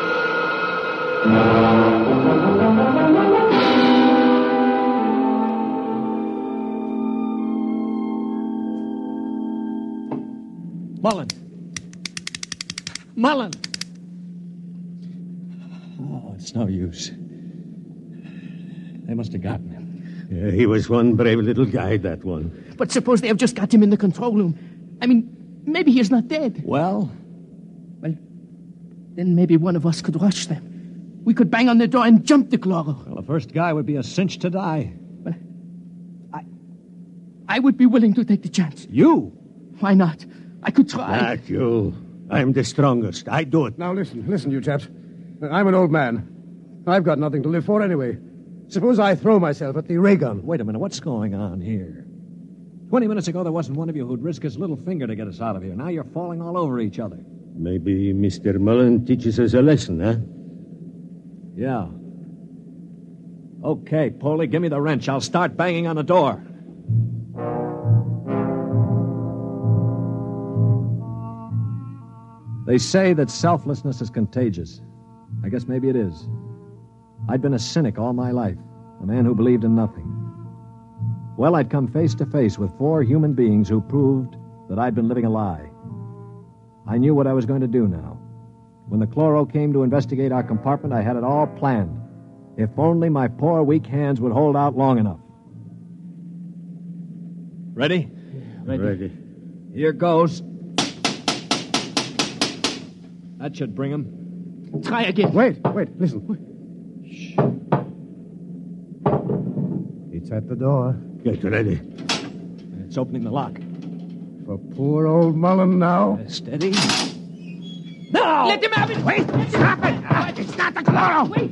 [SPEAKER 16] Mullen! Oh, it's no use. They must have gotten him.
[SPEAKER 10] Yeah, he was one brave little guy, that one.
[SPEAKER 18] But suppose they have just got him in the control room. I mean, maybe he's not dead.
[SPEAKER 10] Well?
[SPEAKER 18] Well, then maybe one of us could rush them. We could bang on the door and jump the Chloro.
[SPEAKER 16] Well, the first guy would be a cinch to die.
[SPEAKER 18] Well, I would be willing to take the chance.
[SPEAKER 10] You?
[SPEAKER 18] Why not? I could try.
[SPEAKER 10] Not you. I'm the strongest. I do it.
[SPEAKER 13] Now listen, you chaps. I'm an old man. I've got nothing to live for anyway. Suppose I throw myself at the ray gun.
[SPEAKER 16] Wait a minute, what's going on here? 20 minutes ago, there wasn't one of you who'd risk his little finger to get us out of here. Now you're falling all over each other.
[SPEAKER 10] Maybe Mr. Mullen teaches us a lesson, huh?
[SPEAKER 16] Yeah. Okay, Polly, give me the wrench. I'll start banging on the door. They say that selflessness is contagious. I guess maybe it is. I'd been a cynic all my life, a man who believed in nothing. Well, I'd come face to face with 4 human beings who proved that I'd been living a lie. I knew what I was going to do now. When the Chloro came to investigate our compartment, I had it all planned. If only my poor, weak hands would hold out long enough. Ready?
[SPEAKER 10] Ready.
[SPEAKER 16] Here goes. That should bring him.
[SPEAKER 18] Try again.
[SPEAKER 13] Wait, listen. Shh. It's at the door.
[SPEAKER 10] Get ready.
[SPEAKER 16] It's opening the lock.
[SPEAKER 13] For poor old Mullen now.
[SPEAKER 16] Steady.
[SPEAKER 18] No! Let him have it!
[SPEAKER 12] Wait! Stop it! It's not the Chloro!
[SPEAKER 18] Wait!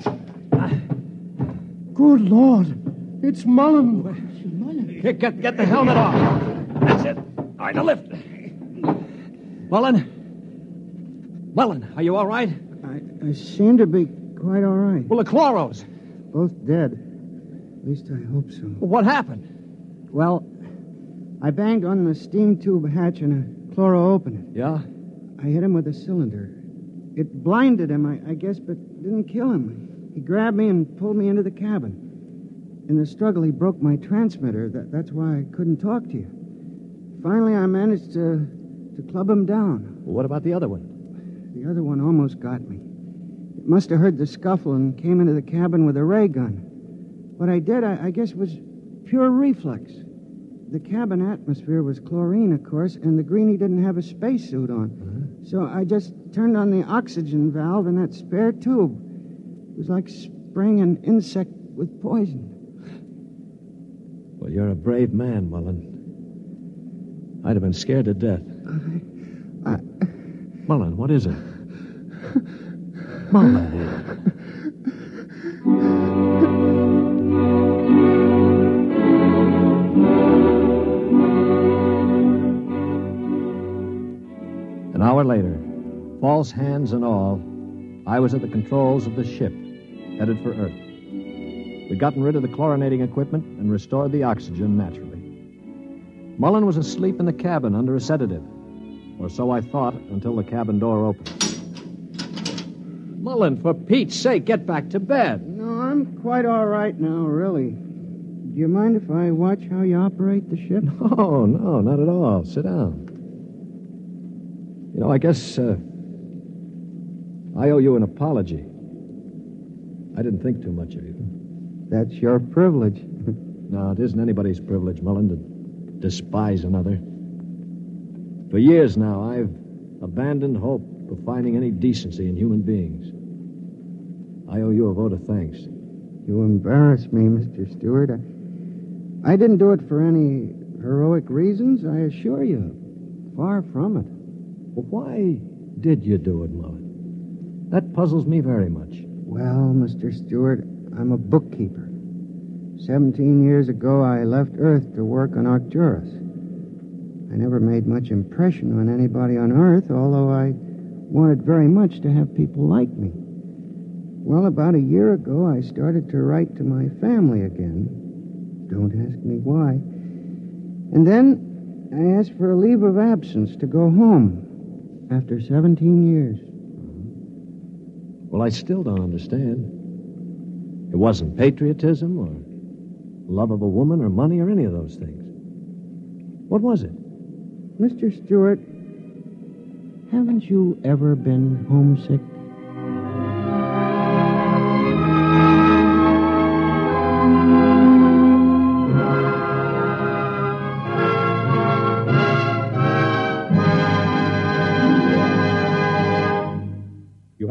[SPEAKER 13] Good Lord. It's Mullen.
[SPEAKER 16] Get the helmet off. That's it. All right, now lift. Mullen, are you all right?
[SPEAKER 3] I seem to be quite all right.
[SPEAKER 16] Well, the Chloros.
[SPEAKER 3] Both dead. At least I hope so.
[SPEAKER 16] Well, what happened?
[SPEAKER 3] Well, I banged on the steam tube hatch and a Chloro opened it.
[SPEAKER 16] Yeah?
[SPEAKER 3] I hit him with a cylinder. It blinded him, I guess, but didn't kill him. He grabbed me and pulled me into the cabin. In the struggle, he broke my transmitter. That's why I couldn't talk to you. Finally, I managed to club him down.
[SPEAKER 16] Well, what about the other one?
[SPEAKER 3] The other one almost got me. It must have heard the scuffle and came into the cabin with a ray gun. What I did, I guess, was pure reflex. The cabin atmosphere was chlorine, of course, and the greenie didn't have a spacesuit on. So I just turned on the oxygen valve in that spare tube. It was like spraying an insect with poison.
[SPEAKER 16] Well, you're a brave man, Mullen. I'd have been scared to death. Mullen, what is it? Mullen. An hour later, false hands and all, I was at the controls of the ship, headed for Earth. We'd gotten rid of the chlorinating equipment and restored the oxygen naturally. Mullen was asleep in the cabin under a sedative, or so I thought until the cabin door opened. Mullen, for Pete's sake, get back to bed.
[SPEAKER 3] No, I'm quite all right now, really. Do you mind if I watch how you operate the ship?
[SPEAKER 16] No, not at all. Sit down. You know, I guess I owe you an apology. I didn't think too much of you.
[SPEAKER 3] That's your privilege.
[SPEAKER 16] No, it isn't anybody's privilege, Mullen, to despise another. For years now, I've abandoned hope of finding any decency in human beings. I owe you a vote of thanks.
[SPEAKER 3] You embarrass me, Mr. Stewart. I didn't do it for any heroic reasons, I assure you. Far from it.
[SPEAKER 16] Well, why did you do it, Mullen? That puzzles me very much.
[SPEAKER 3] Well, Mr. Stewart, I'm a bookkeeper. 17 years ago, I left Earth to work on Arcturus. I never made much impression on anybody on Earth, although I wanted very much to have people like me. Well, about a year ago, I started to write to my family again. Don't ask me why. And then I asked for a leave of absence to go home after 17 years.
[SPEAKER 16] Well, I still don't understand. It wasn't patriotism or love of a woman or money or any of those things. What was it?
[SPEAKER 3] Mr. Stewart, haven't you ever been homesick?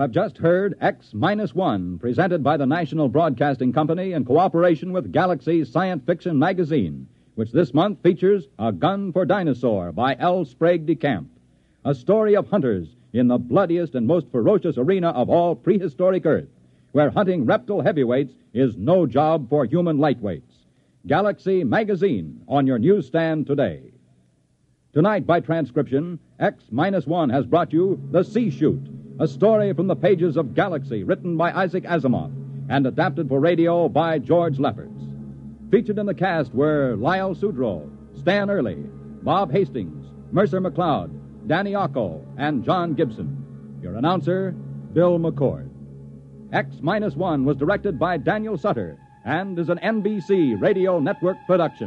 [SPEAKER 15] have just heard X-1, presented by the National Broadcasting Company in cooperation with Galaxy Science Fiction magazine, which this month features A Gun for Dinosaur by L. Sprague de Camp, a story of hunters in the bloodiest and most ferocious arena of all prehistoric Earth, where hunting reptile heavyweights is no job for human lightweights. Galaxy Magazine on your newsstand today. Tonight, by transcription, X-1 has brought you The Sea Shoot, a story from the pages of Galaxy written by Isaac Asimov and adapted for radio by George Lefferts. Featured in the cast were Lyle Sudrow, Stan Early, Bob Hastings, Mercer McLeod, Danny Ocko, and John Gibson. Your announcer, Bill McCord. X-1 was directed by Daniel Sutter and is an NBC Radio Network production.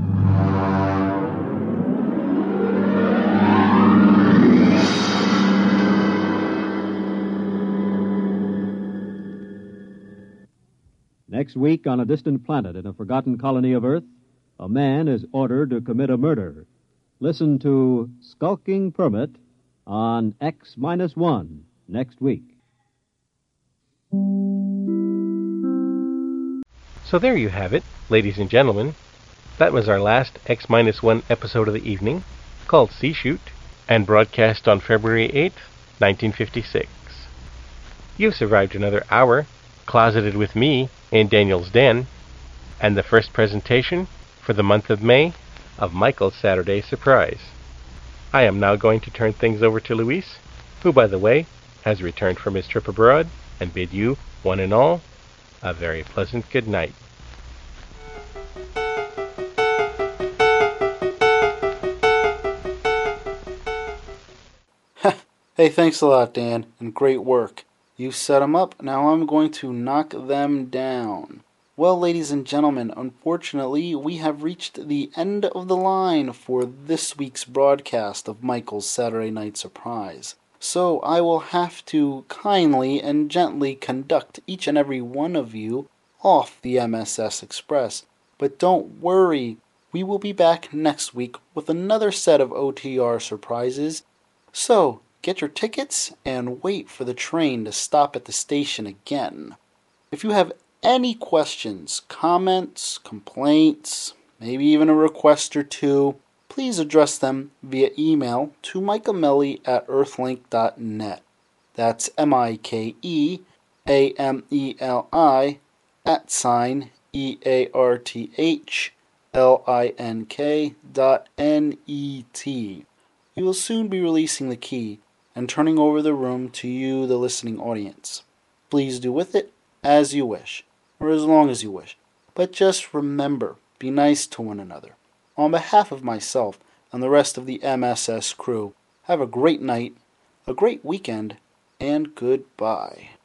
[SPEAKER 14] Next week, on a distant planet in a forgotten colony of Earth, a man is ordered to commit a murder. Listen to Skulking Permit on X-1 next week.
[SPEAKER 2] So there you have it, ladies and gentlemen. That was our last X-1 episode of the evening, called Sea Shoot, and broadcast on February 8th, 1956. You've survived another hour, closeted with me in Daniel's Den, and the first presentation for the month of May of Michael's Saturday Surprise. I am now going to turn things over to Luis, who, by the way, has returned from his trip abroad, and bid you, one and all, a very pleasant good night.
[SPEAKER 1] Hey, thanks a lot, Dan, and great work. You set them up, now I'm going to knock them down. Well, ladies and gentlemen, unfortunately, we have reached the end of the line for this week's broadcast of Michael's Saturday Night Surprise. So I will have to kindly and gently conduct each and every one of you off the MSS Express. But don't worry, we will be back next week with another set of OTR surprises. So, get your tickets and wait for the train to stop at the station again. If you have any questions, comments, complaints, maybe even a request or two, please address them via email to mikeameli@earthlink.net. That's MikeArthlink.net. We will soon be releasing the key and turning over the room to you, the listening audience. Please do with it as you wish, or as long as you wish. But just remember, be nice to one another. On behalf of myself and the rest of the MSS crew, have a great night, a great weekend, and goodbye.